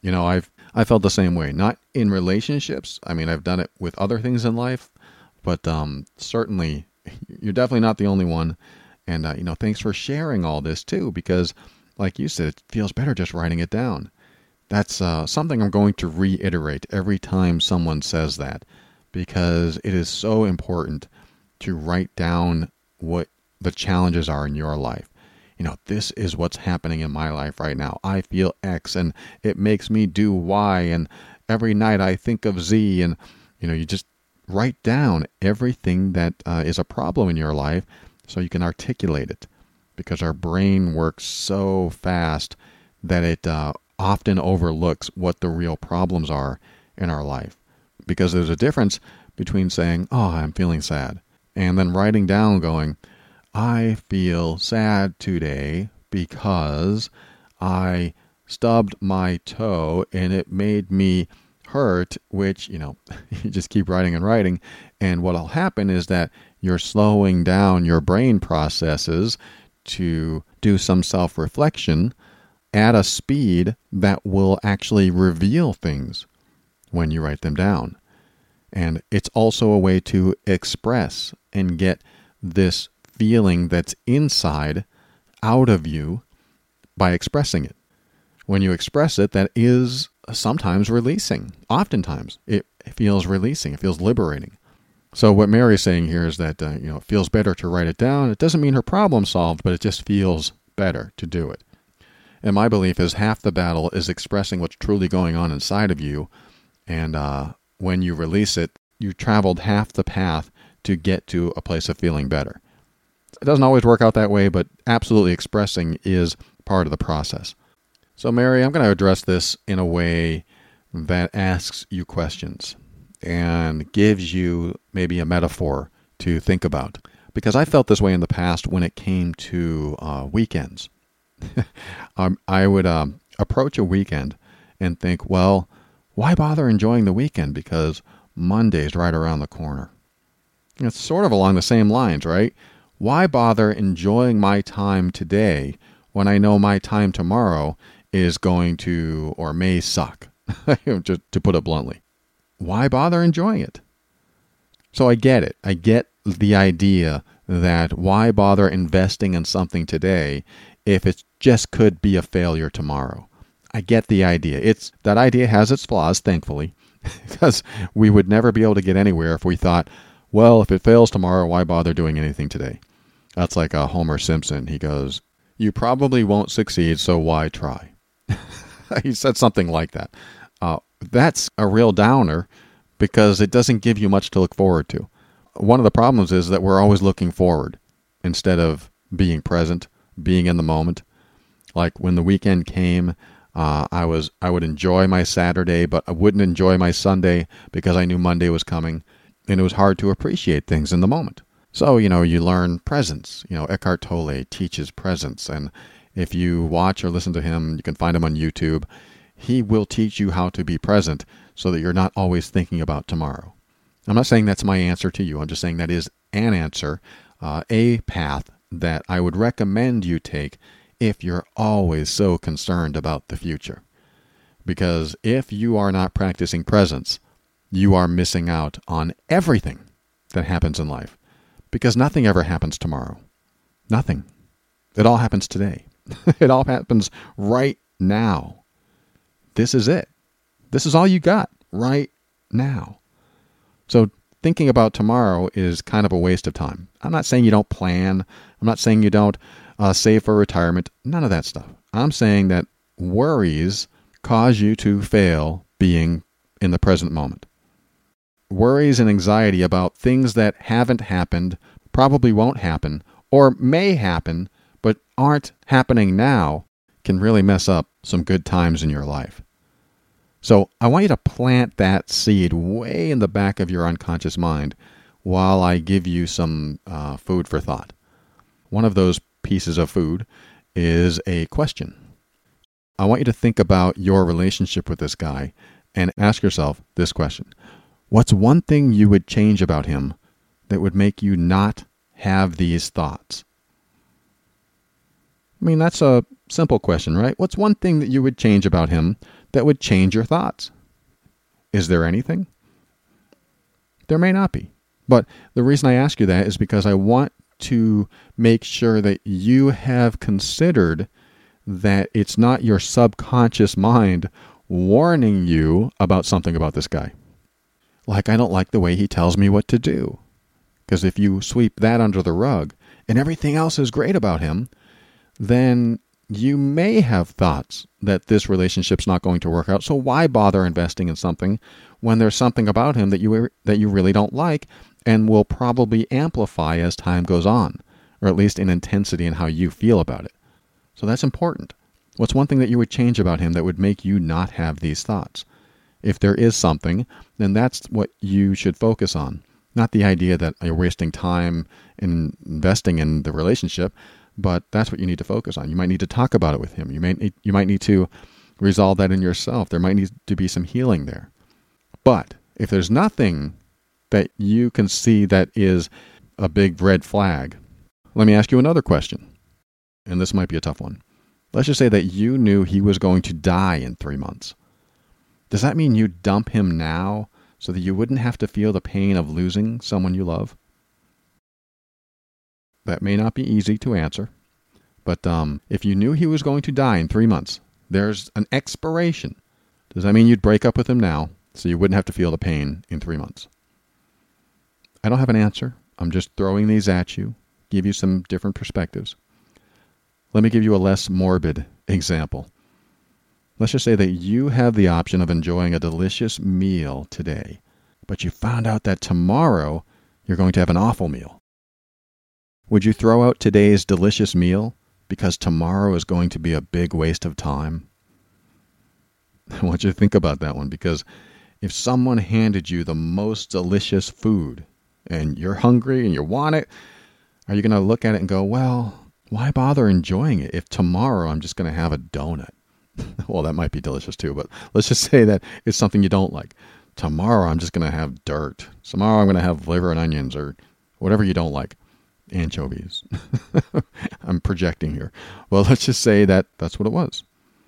I felt the same way. Not in relationships. I mean, I've done it with other things in life. But certainly, you're definitely not the only one. And, thanks for sharing all this, too, because, like you said, it feels better just writing it down. That's something I'm going to reiterate every time someone says that, because it is so important to write down what the challenges are in your life. This is what's happening in my life right now. I feel X, and it makes me do Y, and every night I think of Z, and, you just write down everything that is a problem in your life, so you can articulate it, because our brain works so fast that it often overlooks what the real problems are in our life. Because there's a difference between saying, oh, I'm feeling sad, and then writing down going, I feel sad today because I stubbed my toe and it made me hurt, which, you just keep writing and writing. And what'll happen is that you're slowing down your brain processes to do some self-reflection at a speed that will actually reveal things when you write them down. And it's also a way to express and get this feeling that's inside out of you by expressing it. When you express it, that is sometimes releasing. Oftentimes, it feels releasing. It feels liberating. So what Mary's saying here is that it feels better to write it down. It doesn't mean her problem's solved, but it just feels better to do it. And my belief is half the battle is expressing what's truly going on inside of you. And when you release it, you traveled half the path to get to a place of feeling better. It doesn't always work out that way, but absolutely expressing is part of the process. So Mary, I'm going to address this in a way that asks you questions and gives you maybe a metaphor to think about. Because I felt this way in the past when it came to weekends. I would approach a weekend and think, well, why bother enjoying the weekend? Because Monday's right around the corner. It's sort of along the same lines, right? Why bother enjoying my time today when I know my time tomorrow is going to or may suck, just to put it bluntly? Why bother enjoying it? So I get it. I get the idea that why bother investing in something today if it just could be a failure tomorrow. I get the idea. That idea has its flaws, thankfully, because we would never be able to get anywhere if we thought, well, if it fails tomorrow, why bother doing anything today? That's like Homer Simpson. He goes, you probably won't succeed, so why try? He said something like that. That's a real downer because it doesn't give you much to look forward to. One of the problems is that we're always looking forward instead of being present, being in the moment. Like when the weekend came, I would enjoy my Saturday, but I wouldn't enjoy my Sunday because I knew Monday was coming, and it was hard to appreciate things in the moment. So, you learn presence. Eckhart Tolle teaches presence, and if you watch or listen to him, you can find him on YouTube. He will teach you how to be present so that you're not always thinking about tomorrow. I'm not saying that's my answer to you. I'm just saying that is an answer, a path that I would recommend you take if you're always so concerned about the future. Because if you are not practicing presence, you are missing out on everything that happens in life. Because nothing ever happens tomorrow. Nothing. It all happens today. It all happens right now. This is it. This is all you got right now. So thinking about tomorrow is kind of a waste of time. I'm not saying you don't plan. I'm not saying you don't save for retirement. None of that stuff. I'm saying that worries cause you to fail being in the present moment. Worries and anxiety about things that haven't happened, probably won't happen, or may happen, but aren't happening now can really mess up some good times in your life. So I want you to plant that seed way in the back of your unconscious mind while I give you some food for thought. One of those pieces of food is a question. I want you to think about your relationship with this guy and ask yourself this question. What's one thing you would change about him that would make you not have these thoughts? I mean, that's a simple question, right? What's one thing that you would change about him that would change your thoughts? Is there anything? There may not be. But the reason I ask you that is because I want to make sure that you have considered that it's not your subconscious mind warning you about something about this guy. Like, I don't like the way he tells me what to do. Because if you sweep that under the rug and everything else is great about him, then you may have thoughts that this relationship's not going to work out. So why bother investing in something when there's something about him that you really don't like and will probably amplify as time goes on, or at least in intensity in how you feel about it. So that's important. What's one thing that you would change about him that would make you not have these thoughts? If there is something, then that's what you should focus on. Not the idea that you're wasting time in investing in the relationship, but that's what you need to focus on. You might need to talk about it with him. You might need to resolve that in yourself. There might need to be some healing there. But if there's nothing that you can see that is a big red flag, let me ask you another question. And this might be a tough one. Let's just say that you knew he was going to die in 3 months. Does that mean you dump him now so that you wouldn't have to feel the pain of losing someone you love? That may not be easy to answer, but if you knew he was going to die in 3 months, there's an expiration. Does that mean you'd break up with him now so you wouldn't have to feel the pain in 3 months? I don't have an answer. I'm just throwing these at you, give you some different perspectives. Let me give you a less morbid example. Let's just say that you have the option of enjoying a delicious meal today, but you found out that tomorrow you're going to have an awful meal. Would you throw out today's delicious meal because tomorrow is going to be a big waste of time? I want you to think about that one, because if someone handed you the most delicious food and you're hungry and you want it, are you going to look at it and go, well, why bother enjoying it if tomorrow I'm just going to have a donut? Well, that might be delicious too, but let's just say that it's something you don't like. Tomorrow I'm just going to have dirt. Tomorrow I'm going to have liver and onions or whatever you don't like. Anchovies. I'm projecting here. Well, let's just say that that's what it was.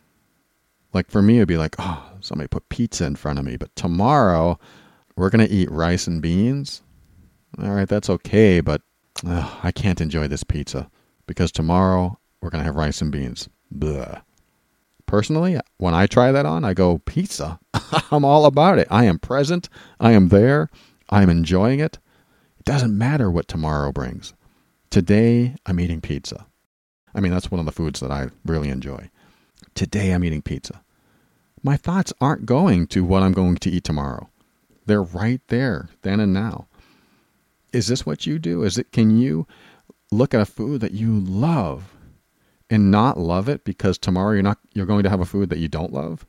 Like for me, it'd be like, oh, somebody put pizza in front of me, but tomorrow we're going to eat rice and beans. All right, that's okay, but I can't enjoy this pizza because tomorrow we're going to have rice and beans. Blah. Personally, when I try that on, I go, pizza. I'm all about it. I am present. I am there. I am enjoying it. It doesn't matter what tomorrow brings. Today, I'm eating pizza. I mean, that's one of the foods that I really enjoy. Today, I'm eating pizza. My thoughts aren't going to what I'm going to eat tomorrow. They're right there, then and now. Is this what you do? Can you look at a food that you love and not love it because tomorrow you're going to have a food that you don't love?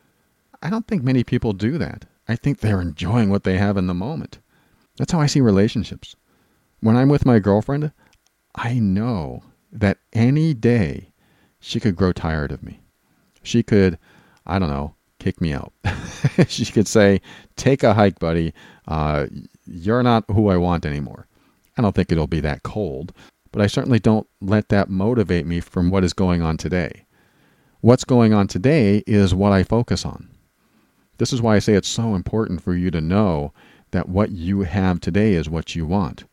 I don't think many people do that. I think they're enjoying what they have in the moment. That's how I see relationships. When I'm with my girlfriend, I know that any day she could grow tired of me. She could, I don't know, kick me out. She could say, take a hike, buddy. You're not who I want anymore. I don't think it'll be that cold, but I certainly don't let that motivate me from what is going on today. What's going on today is what I focus on. This is why I say it's so important for you to know that what you have today is what you want.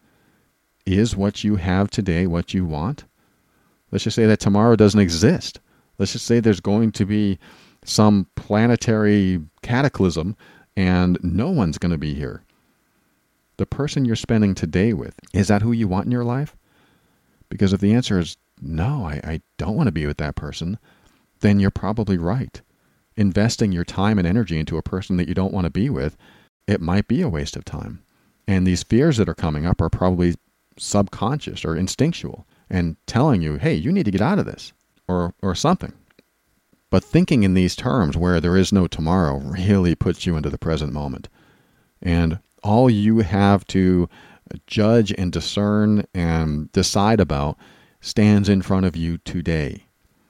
Is what you have today what you want? Let's just say that tomorrow doesn't exist. Let's just say there's going to be some planetary cataclysm and no one's going to be here. The person you're spending today with, is that who you want in your life? Because if the answer is no, I don't want to be with that person, then you're probably right. Investing your time and energy into a person that you don't want to be with, it might be a waste of time. And these fears that are coming up are probably subconscious or instinctual and telling you, hey, you need to get out of this or something. But thinking in these terms where there is no tomorrow really puts you into the present moment. And all you have to judge and discern and decide about stands in front of you today.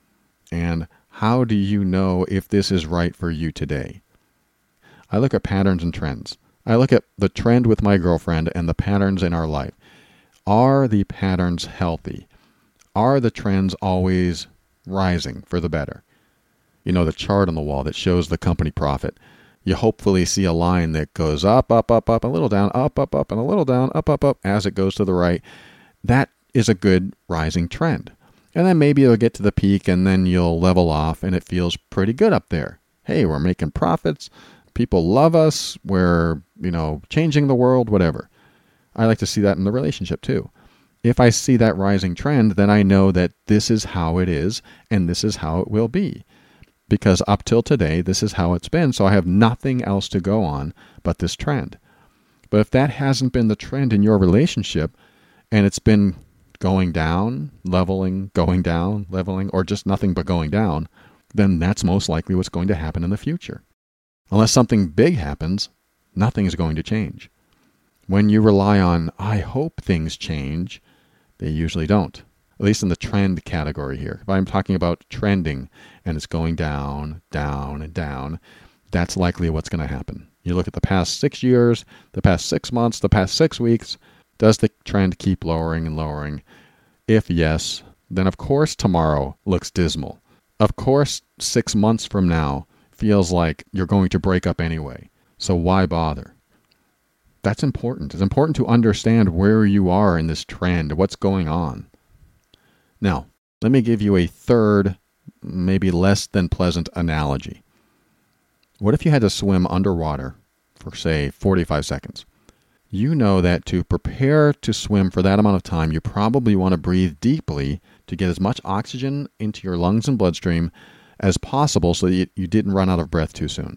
And how do you know if this is right for you today? I look at patterns and trends. I look at the trend with my girlfriend and the patterns in our life. Are the patterns healthy? Are the trends always rising for the better? You know, the chart on the wall that shows the company profit. You hopefully see a line that goes up, up, up, up, a little down, up, up, up, and a little down, up, up, up, as it goes to the right. That is a good rising trend. And then maybe it'll get to the peak and then you'll level off and it feels pretty good up there. Hey, we're making profits. People love us. We're, changing the world, whatever. I like to see that in the relationship too. If I see that rising trend, then I know that this is how it is and this is how it will be. Because up till today, this is how it's been, so I have nothing else to go on but this trend. But if that hasn't been the trend in your relationship, and it's been going down, leveling, going down, leveling, or just nothing but going down, then that's most likely what's going to happen in the future. Unless something big happens, nothing is going to change. When you rely on, I hope things change, they usually don't. At least in the trend category here. If I'm talking about trending and it's going down, down, and down, that's likely what's going to happen. You look at the past 6 years, the past 6 months, the past 6 weeks, does the trend keep lowering and lowering? If yes, then of course tomorrow looks dismal. Of course, 6 months from now feels like you're going to break up anyway. So why bother? That's important. It's important to understand where you are in this trend, what's going on. Now, let me give you a third, maybe less than pleasant analogy. What if you had to swim underwater for, say, 45 seconds? You know that to prepare to swim for that amount of time, you probably want to breathe deeply to get as much oxygen into your lungs and bloodstream as possible so that you didn't run out of breath too soon.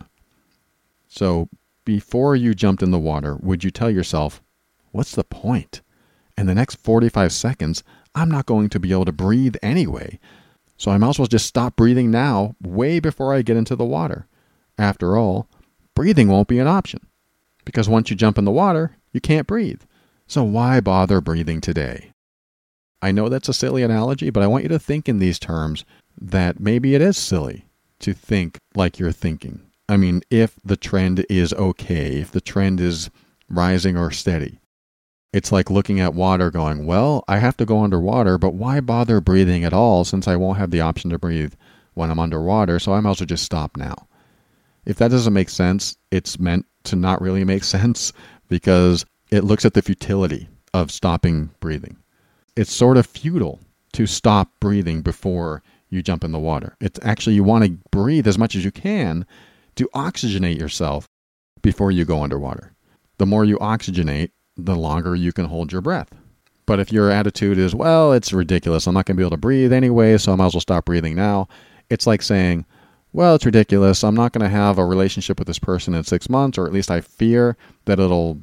So before you jumped in the water, would you tell yourself, what's the point? In the next 45 seconds, I'm not going to be able to breathe anyway. So I might as well just stop breathing now, way before I get into the water. After all, breathing won't be an option. Because once you jump in the water, you can't breathe. So why bother breathing today? I know that's a silly analogy, but I want you to think in these terms that maybe it is silly to think like you're thinking. I mean, if the trend is okay, if the trend is rising or steady. It's like looking at water going, well, I have to go underwater, but why bother breathing at all since I won't have the option to breathe when I'm underwater, so I might as well just stop now. If that doesn't make sense, it's meant to not really make sense because it looks at the futility of stopping breathing. It's sort of futile to stop breathing before you jump in the water. It's actually, you want to breathe as much as you can to oxygenate yourself before you go underwater. The more you oxygenate, the longer you can hold your breath. But if your attitude is, well, it's ridiculous, I'm not going to be able to breathe anyway, so I might as well stop breathing now. It's like saying, well, it's ridiculous, I'm not going to have a relationship with this person in 6 months, or at least I fear that it'll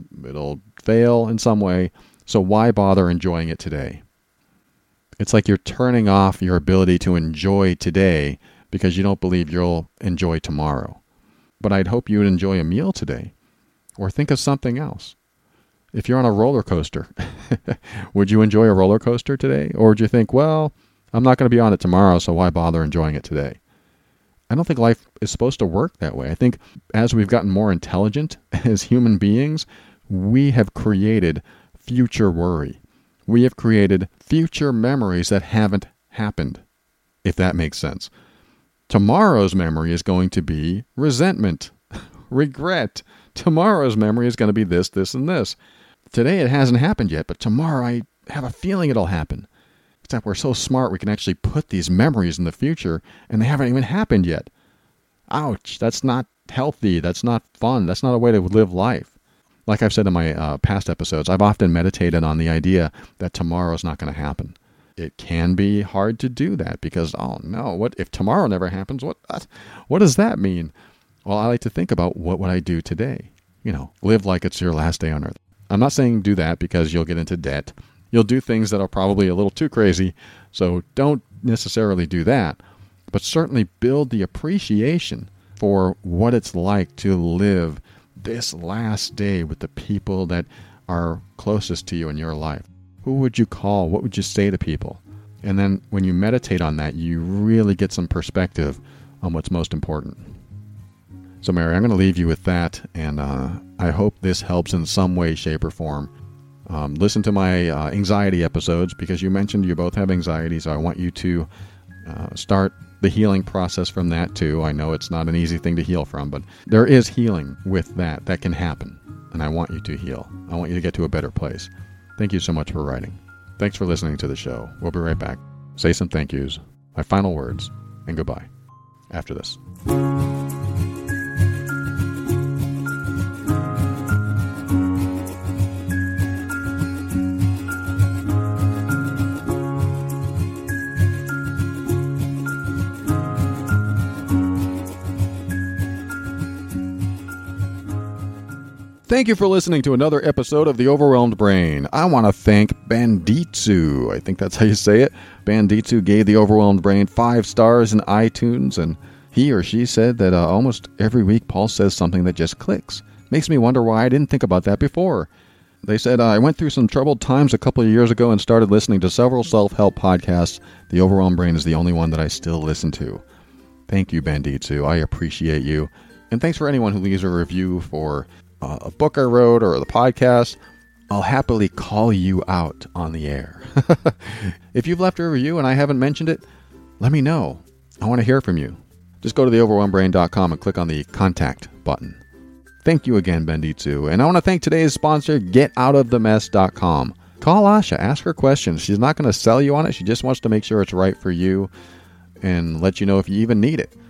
fail in some way, so why bother enjoying it today? It's like you're turning off your ability to enjoy today because you don't believe you'll enjoy tomorrow. But I'd hope you would enjoy a meal today, or think of something else. If you're on a roller coaster, would you enjoy a roller coaster today? Or would you think, well, I'm not going to be on it tomorrow, so why bother enjoying it today? I don't think life is supposed to work that way. I think as we've gotten more intelligent as human beings, we have created future worry. We have created future memories that haven't happened, if that makes sense. Tomorrow's memory is going to be resentment, regret. Tomorrow's memory is going to be this, this, and this. Today it hasn't happened yet, but tomorrow I have a feeling it'll happen. Except we're so smart we can actually put these memories in the future and they haven't even happened yet. Ouch, that's not healthy, that's not fun, that's not a way to live life. Like I've said in my past episodes, I've often meditated on the idea that tomorrow's not going to happen. It can be hard to do that because, oh no, what if tomorrow never happens? What does that mean? Well, I like to think about what would I do today? Live like it's your last day on earth. I'm not saying do that because you'll get into debt. You'll do things that are probably a little too crazy, so don't necessarily do that. But certainly build the appreciation for what it's like to live this last day with the people that are closest to you in your life. Who would you call? What would you say to people? And then when you meditate on that, you really get some perspective on what's most important. So Mary, I'm going to leave you with that, and I hope this helps in some way, shape, or form. Listen to my anxiety episodes because you mentioned you both have anxiety, so I want you to start the healing process from that too. I know it's not an easy thing to heal from, but there is healing with that can happen, and I want you to heal. I want you to get to a better place. Thank you so much for writing. Thanks for listening to the show. We'll be right back. Say some thank yous, my final words, and goodbye after this. Thank you for listening to another episode of The Overwhelmed Brain. I want to thank Banditsu. I think that's how you say it. Banditsu gave The Overwhelmed Brain 5 stars in iTunes, and he or she said that almost every week Paul says something that just clicks. Makes me wonder why I didn't think about that before. They said, I went through some troubled times a couple of years ago and started listening to several self-help podcasts. The Overwhelmed Brain is the only one that I still listen to. Thank you, Banditsu. I appreciate you. And thanks for anyone who leaves a review for a book I wrote or the podcast. I'll happily call you out on the air. If you've left a review and I haven't mentioned it, let me know. I want to hear from you. Just go to theoverwhelmedbrain.com and click on the contact button. Thank you again, Benditsu. And I want to thank today's sponsor, GetOutOfTheMess.com. Call Asha. Ask her questions. She's not going to sell you on it. She just wants to make sure it's right for you and let you know if you even need it.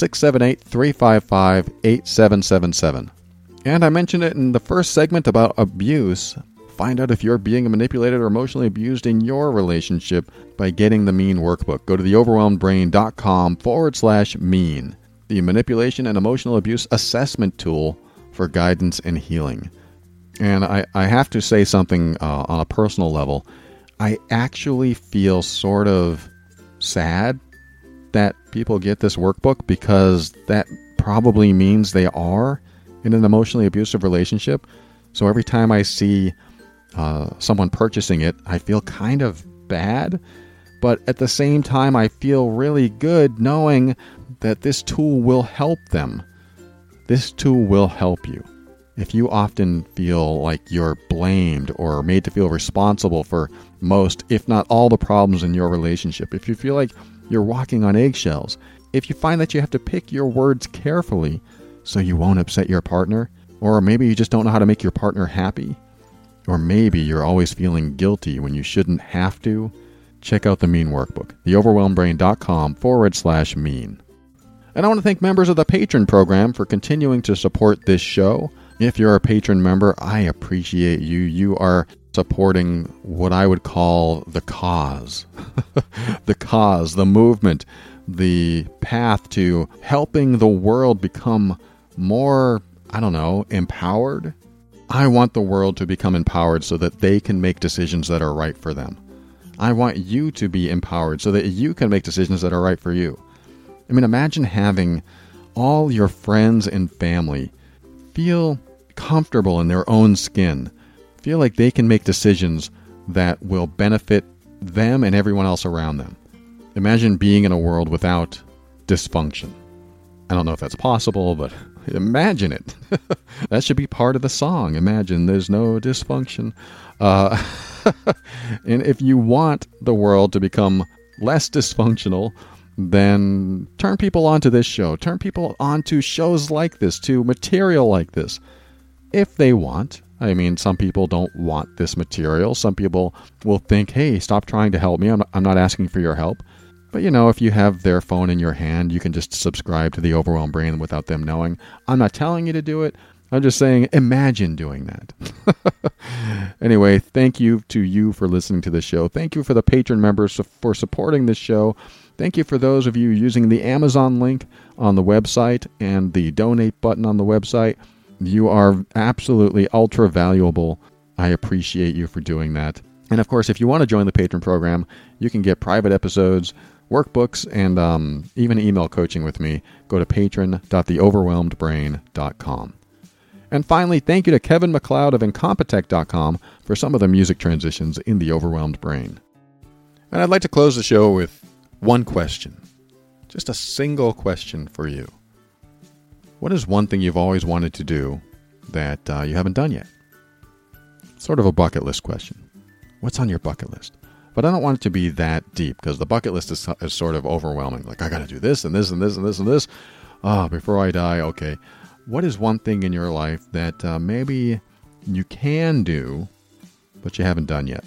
678-355-8777. And I mentioned it in the first segment about abuse. Find out if you're being manipulated or emotionally abused in your relationship by getting the MEAN workbook. Go to theoverwhelmedbrain.com/MEAN, the manipulation and emotional abuse assessment tool for guidance and healing. And I have to say something on a personal level. I actually feel sort of sad that people get this workbook, because that probably means they are in an emotionally abusive relationship. So every time I see someone purchasing it, I feel kind of bad, but at the same time I feel really good knowing that this tool will help them. This tool will help you. If you often feel like you're blamed or made to feel responsible for most, if not all, the problems in your relationship, if you feel like you're walking on eggshells, if you find that you have to pick your words carefully so you won't upset your partner, or maybe you just don't know how to make your partner happy, or maybe you're always feeling guilty when you shouldn't have to, check out the MEAN workbook, theoverwhelmedbrain.com/MEAN. And I want to thank members of the Patron program for continuing to support this show. If you're a patron member, I appreciate you. You are supporting what I would call the cause. The cause, the movement, the path to helping the world become more, empowered. I want the world to become empowered so that they can make decisions that are right for them. I want you to be empowered so that you can make decisions that are right for you. I mean, imagine having all your friends and family feel comfortable in their own skin, feel like they can make decisions that will benefit them and everyone else around them. Imagine being in a world without dysfunction. I don't know if that's possible, but imagine it. That should be part of the song. Imagine there's no dysfunction. And if you want the world to become less dysfunctional, then turn people onto this show. Turn people onto shows like this, to material like this, if they want. I mean, some people don't want this material. Some people will think, hey, stop trying to help me. I'm not asking for your help. But, if you have their phone in your hand, you can just subscribe to the Overwhelmed Brain without them knowing. I'm not telling you to do it. I'm just saying, imagine doing that. Anyway, thank you to you for listening to this show. Thank you for the patron members for supporting this show. Thank you for those of you using the Amazon link on the website and the donate button on the website. You are absolutely ultra valuable. I appreciate you for doing that. And of course, if you want to join the patron program, you can get private episodes, workbooks, and even email coaching with me. Go to patron.theoverwhelmedbrain.com. And finally, thank you to Kevin MacLeod of Incompetech.com for some of the music transitions in The Overwhelmed Brain. And I'd like to close the show with one question. Just a single question for you. What is one thing you've always wanted to do that you haven't done yet? Sort of a bucket list question. What's on your bucket list? But I don't want it to be that deep, because the bucket list is sort of overwhelming. Like, I got to do this and this and this and this and this. Before I die, okay. What is one thing in your life that maybe you can do, but you haven't done yet?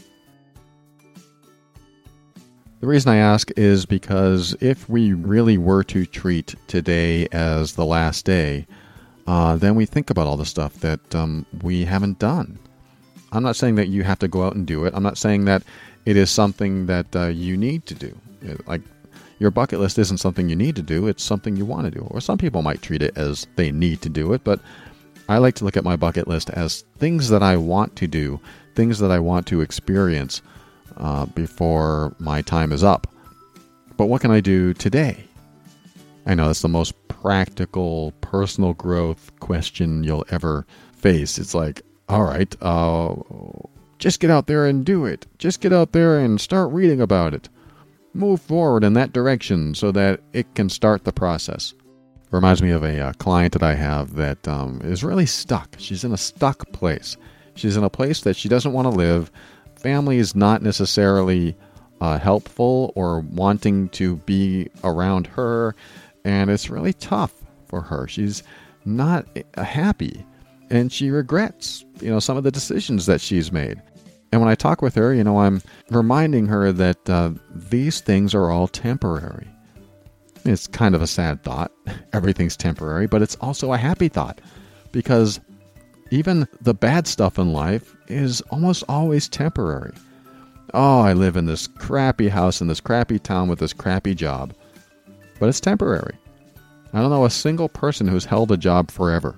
The reason I ask is because if we really were to treat today as the last day, then we think about all the stuff that we haven't done. I'm not saying that you have to go out and do it. I'm not saying that it is something that you need to do. Like, your bucket list isn't something you need to do. It's something you want to do. Or some people might treat it as they need to do it. But I like to look at my bucket list as things that I want to do, things that I want to experience before my time is up. But what can I do today? I know that's the most practical, personal growth question you'll ever face. It's like, all right, just get out there and do it. Just get out there and start reading about it. Move forward in that direction so that it can start the process. It reminds me of a client that I have that is really stuck. She's in a stuck place. She's in a place that she doesn't want to live. Family is not necessarily helpful or wanting to be around her, and it's really tough for her. She's not happy, and she regrets, some of the decisions that she's made. And when I talk with her, I'm reminding her that these things are all temporary. It's kind of a sad thought. Everything's temporary, but it's also a happy thought, because even the bad stuff in life is almost always temporary. Oh, I live in this crappy house in this crappy town with this crappy job. But it's temporary. I don't know a single person who's held a job forever.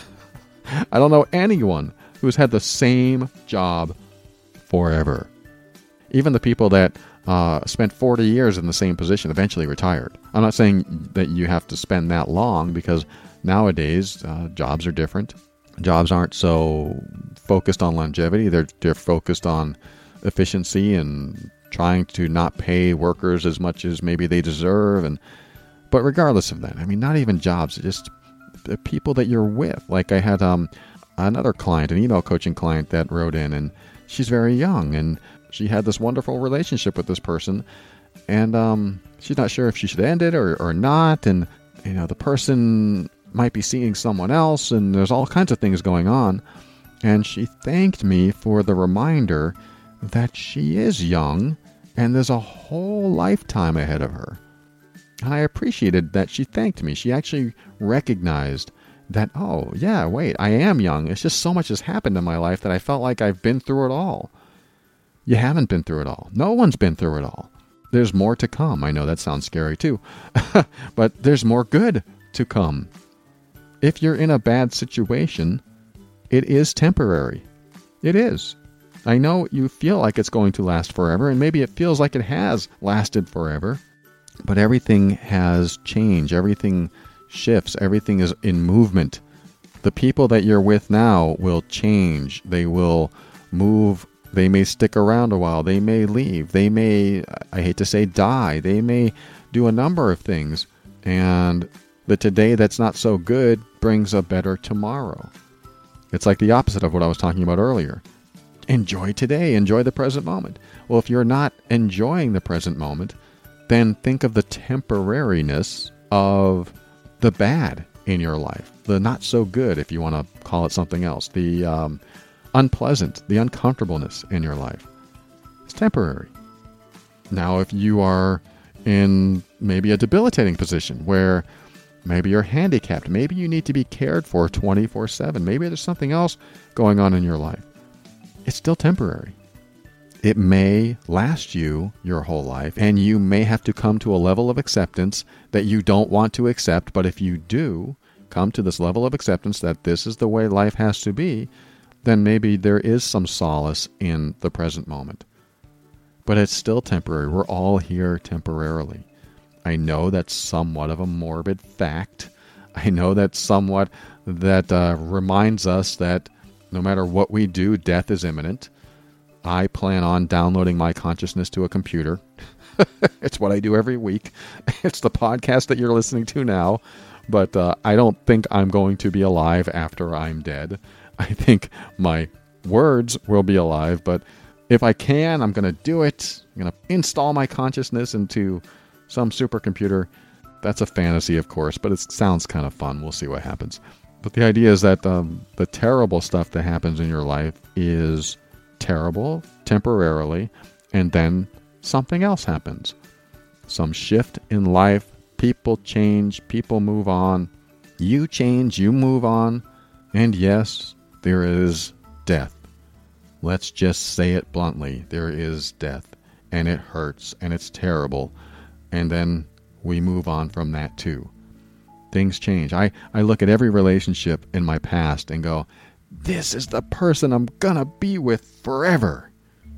I don't know anyone who's had the same job forever. Even the people that spent 40 years in the same position eventually retired. I'm not saying that you have to spend that long, because nowadays jobs are different. Jobs aren't so focused on longevity. They're focused on efficiency and trying to not pay workers as much as maybe they deserve. But regardless of that, not even jobs, just the people that you're with. Like I had another client, an email coaching client, that wrote in, and she's very young, and she had this wonderful relationship with this person, and she's not sure if she should end it or not, and the person might be seeing someone else, and there's all kinds of things going on. And she thanked me for the reminder that she is young and there's a whole lifetime ahead of her. And I appreciated that she thanked me. She actually recognized that, oh, yeah, wait, I am young. It's just so much has happened in my life that I felt like I've been through it all. You haven't been through it all. No one's been through it all. There's more to come. I know that sounds scary too. But there's more good to come. If you're in a bad situation, it is temporary. It is. I know you feel like it's going to last forever, and maybe it feels like it has lasted forever, but everything has changed. Everything shifts. Everything is in movement. The people that you're with now will change. They will move. They may stick around a while. They may leave. They may, I hate to say, die. They may do a number of things, and the today that's not so good brings a better tomorrow. It's like the opposite of what I was talking about earlier. Enjoy today. Enjoy the present moment. Well, if you're not enjoying the present moment, then think of the temporariness of the bad in your life. The not so good, if you want to call it something else. The unpleasant, the uncomfortableness in your life. It's temporary. Now, if you are in maybe a debilitating position where maybe you're handicapped, maybe you need to be cared for 24/7, maybe there's something else going on in your life, it's still temporary. It may last you your whole life, and you may have to come to a level of acceptance that you don't want to accept, but if you do come to this level of acceptance that this is the way life has to be, then maybe there is some solace in the present moment. But it's still temporary. We're all here temporarily. I know that's somewhat of a morbid fact. I know that's somewhat that reminds us that no matter what we do, death is imminent. I plan on downloading my consciousness to a computer. It's what I do every week. It's the podcast that you're listening to now. But I don't think I'm going to be alive after I'm dead. I think my words will be alive. But if I can, I'm going to do it. I'm going to install my consciousness into some supercomputer. That's a fantasy, of course, but it sounds kind of fun. We'll see what happens. But the idea is that the terrible stuff that happens in your life is terrible temporarily, and then something else happens. Some shift in life. People change. People move on. You change. You move on. And yes, there is death. Let's just say it bluntly. There is death. And it hurts. And it's terrible. And then we move on from that too. Things change. I look at every relationship in my past and go, this is the person I'm gonna be with forever.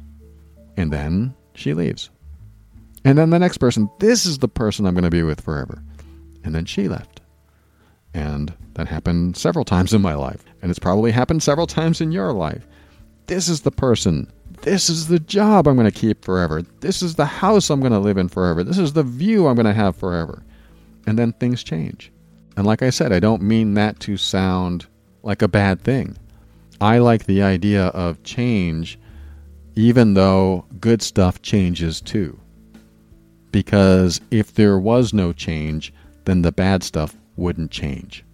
And then she leaves. And then the next person, this is the person I'm gonna be with forever. And then she left. And that happened several times in my life. And it's probably happened several times in your life. This is the person. This is the job I'm going to keep forever. This is the house I'm going to live in forever. This is the view I'm going to have forever. And then things change. And like I said, I don't mean that to sound like a bad thing. I like the idea of change even though good stuff changes too. Because if there was no change, then the bad stuff wouldn't change.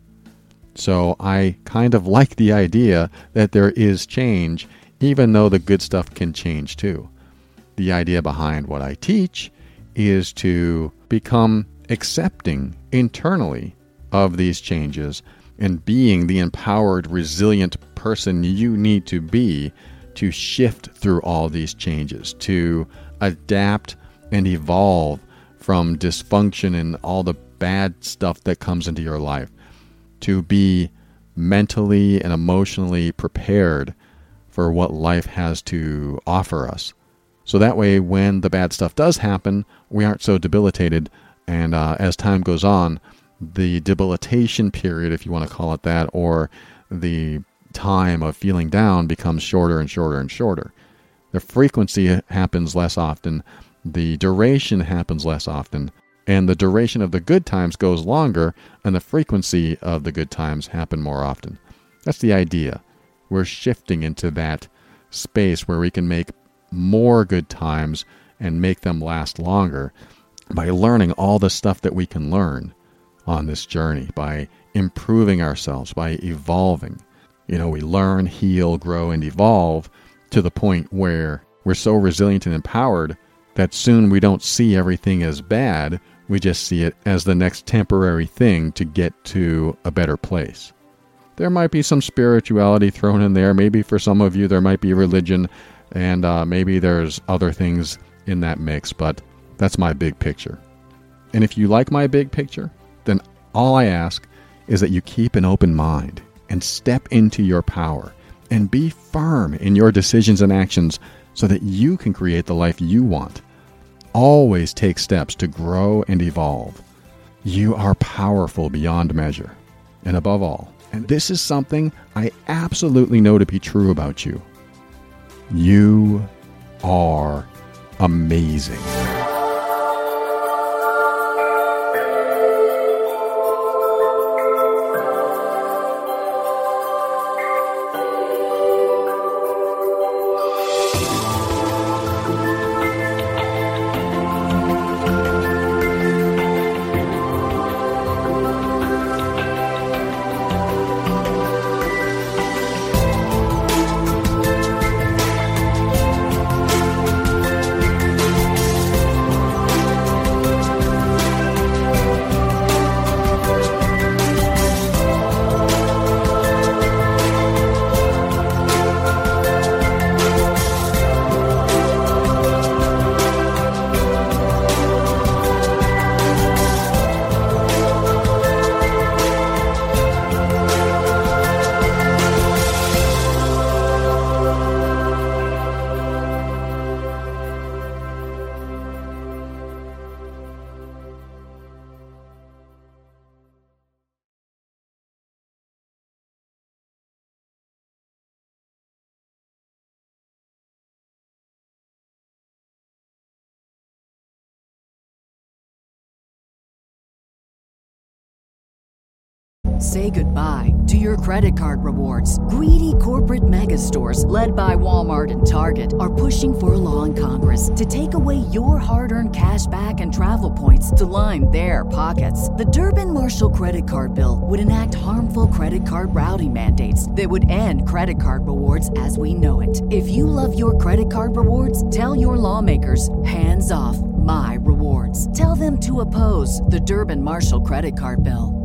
So I kind of like the idea that there is change, even though the good stuff can change too. The idea behind what I teach is to become accepting internally of these changes and being the empowered, resilient person you need to be to shift through all these changes, to adapt and evolve from dysfunction and all the bad stuff that comes into your life, to be mentally and emotionally prepared for what life has to offer us. So that way, when the bad stuff does happen, we aren't so debilitated. And as time goes on, the debilitation period, if you want to call it that, or the time of feeling down becomes shorter and shorter and shorter. The frequency happens less often. The duration happens less often. And the duration of the good times goes longer, and the frequency of the good times happen more often. That's the idea. We're shifting into that space where we can make more good times and make them last longer by learning all the stuff that we can learn on this journey, by improving ourselves, by evolving. We learn, heal, grow, and evolve to the point where we're so resilient and empowered that soon we don't see everything as bad. We just see it as the next temporary thing to get to a better place. There might be some spirituality thrown in there. Maybe for some of you there might be religion, and maybe there's other things in that mix, but that's my big picture. And if you like my big picture, then all I ask is that you keep an open mind and step into your power and be firm in your decisions and actions so that you can create the life you want. Always take steps to grow and evolve. You are powerful beyond measure. And above all, and this is something I absolutely know to be true about you, you are amazing. Say goodbye to your credit card rewards. Greedy corporate mega stores, led by Walmart and Target, are pushing for a law in Congress to take away your hard-earned cash back and travel points to line their pockets. The Durbin-Marshall credit card bill would enact harmful credit card routing mandates that would end credit card rewards as we know it. If you love your credit card rewards, tell your lawmakers, hands off my rewards. Tell them to oppose the Durbin-Marshall credit card bill.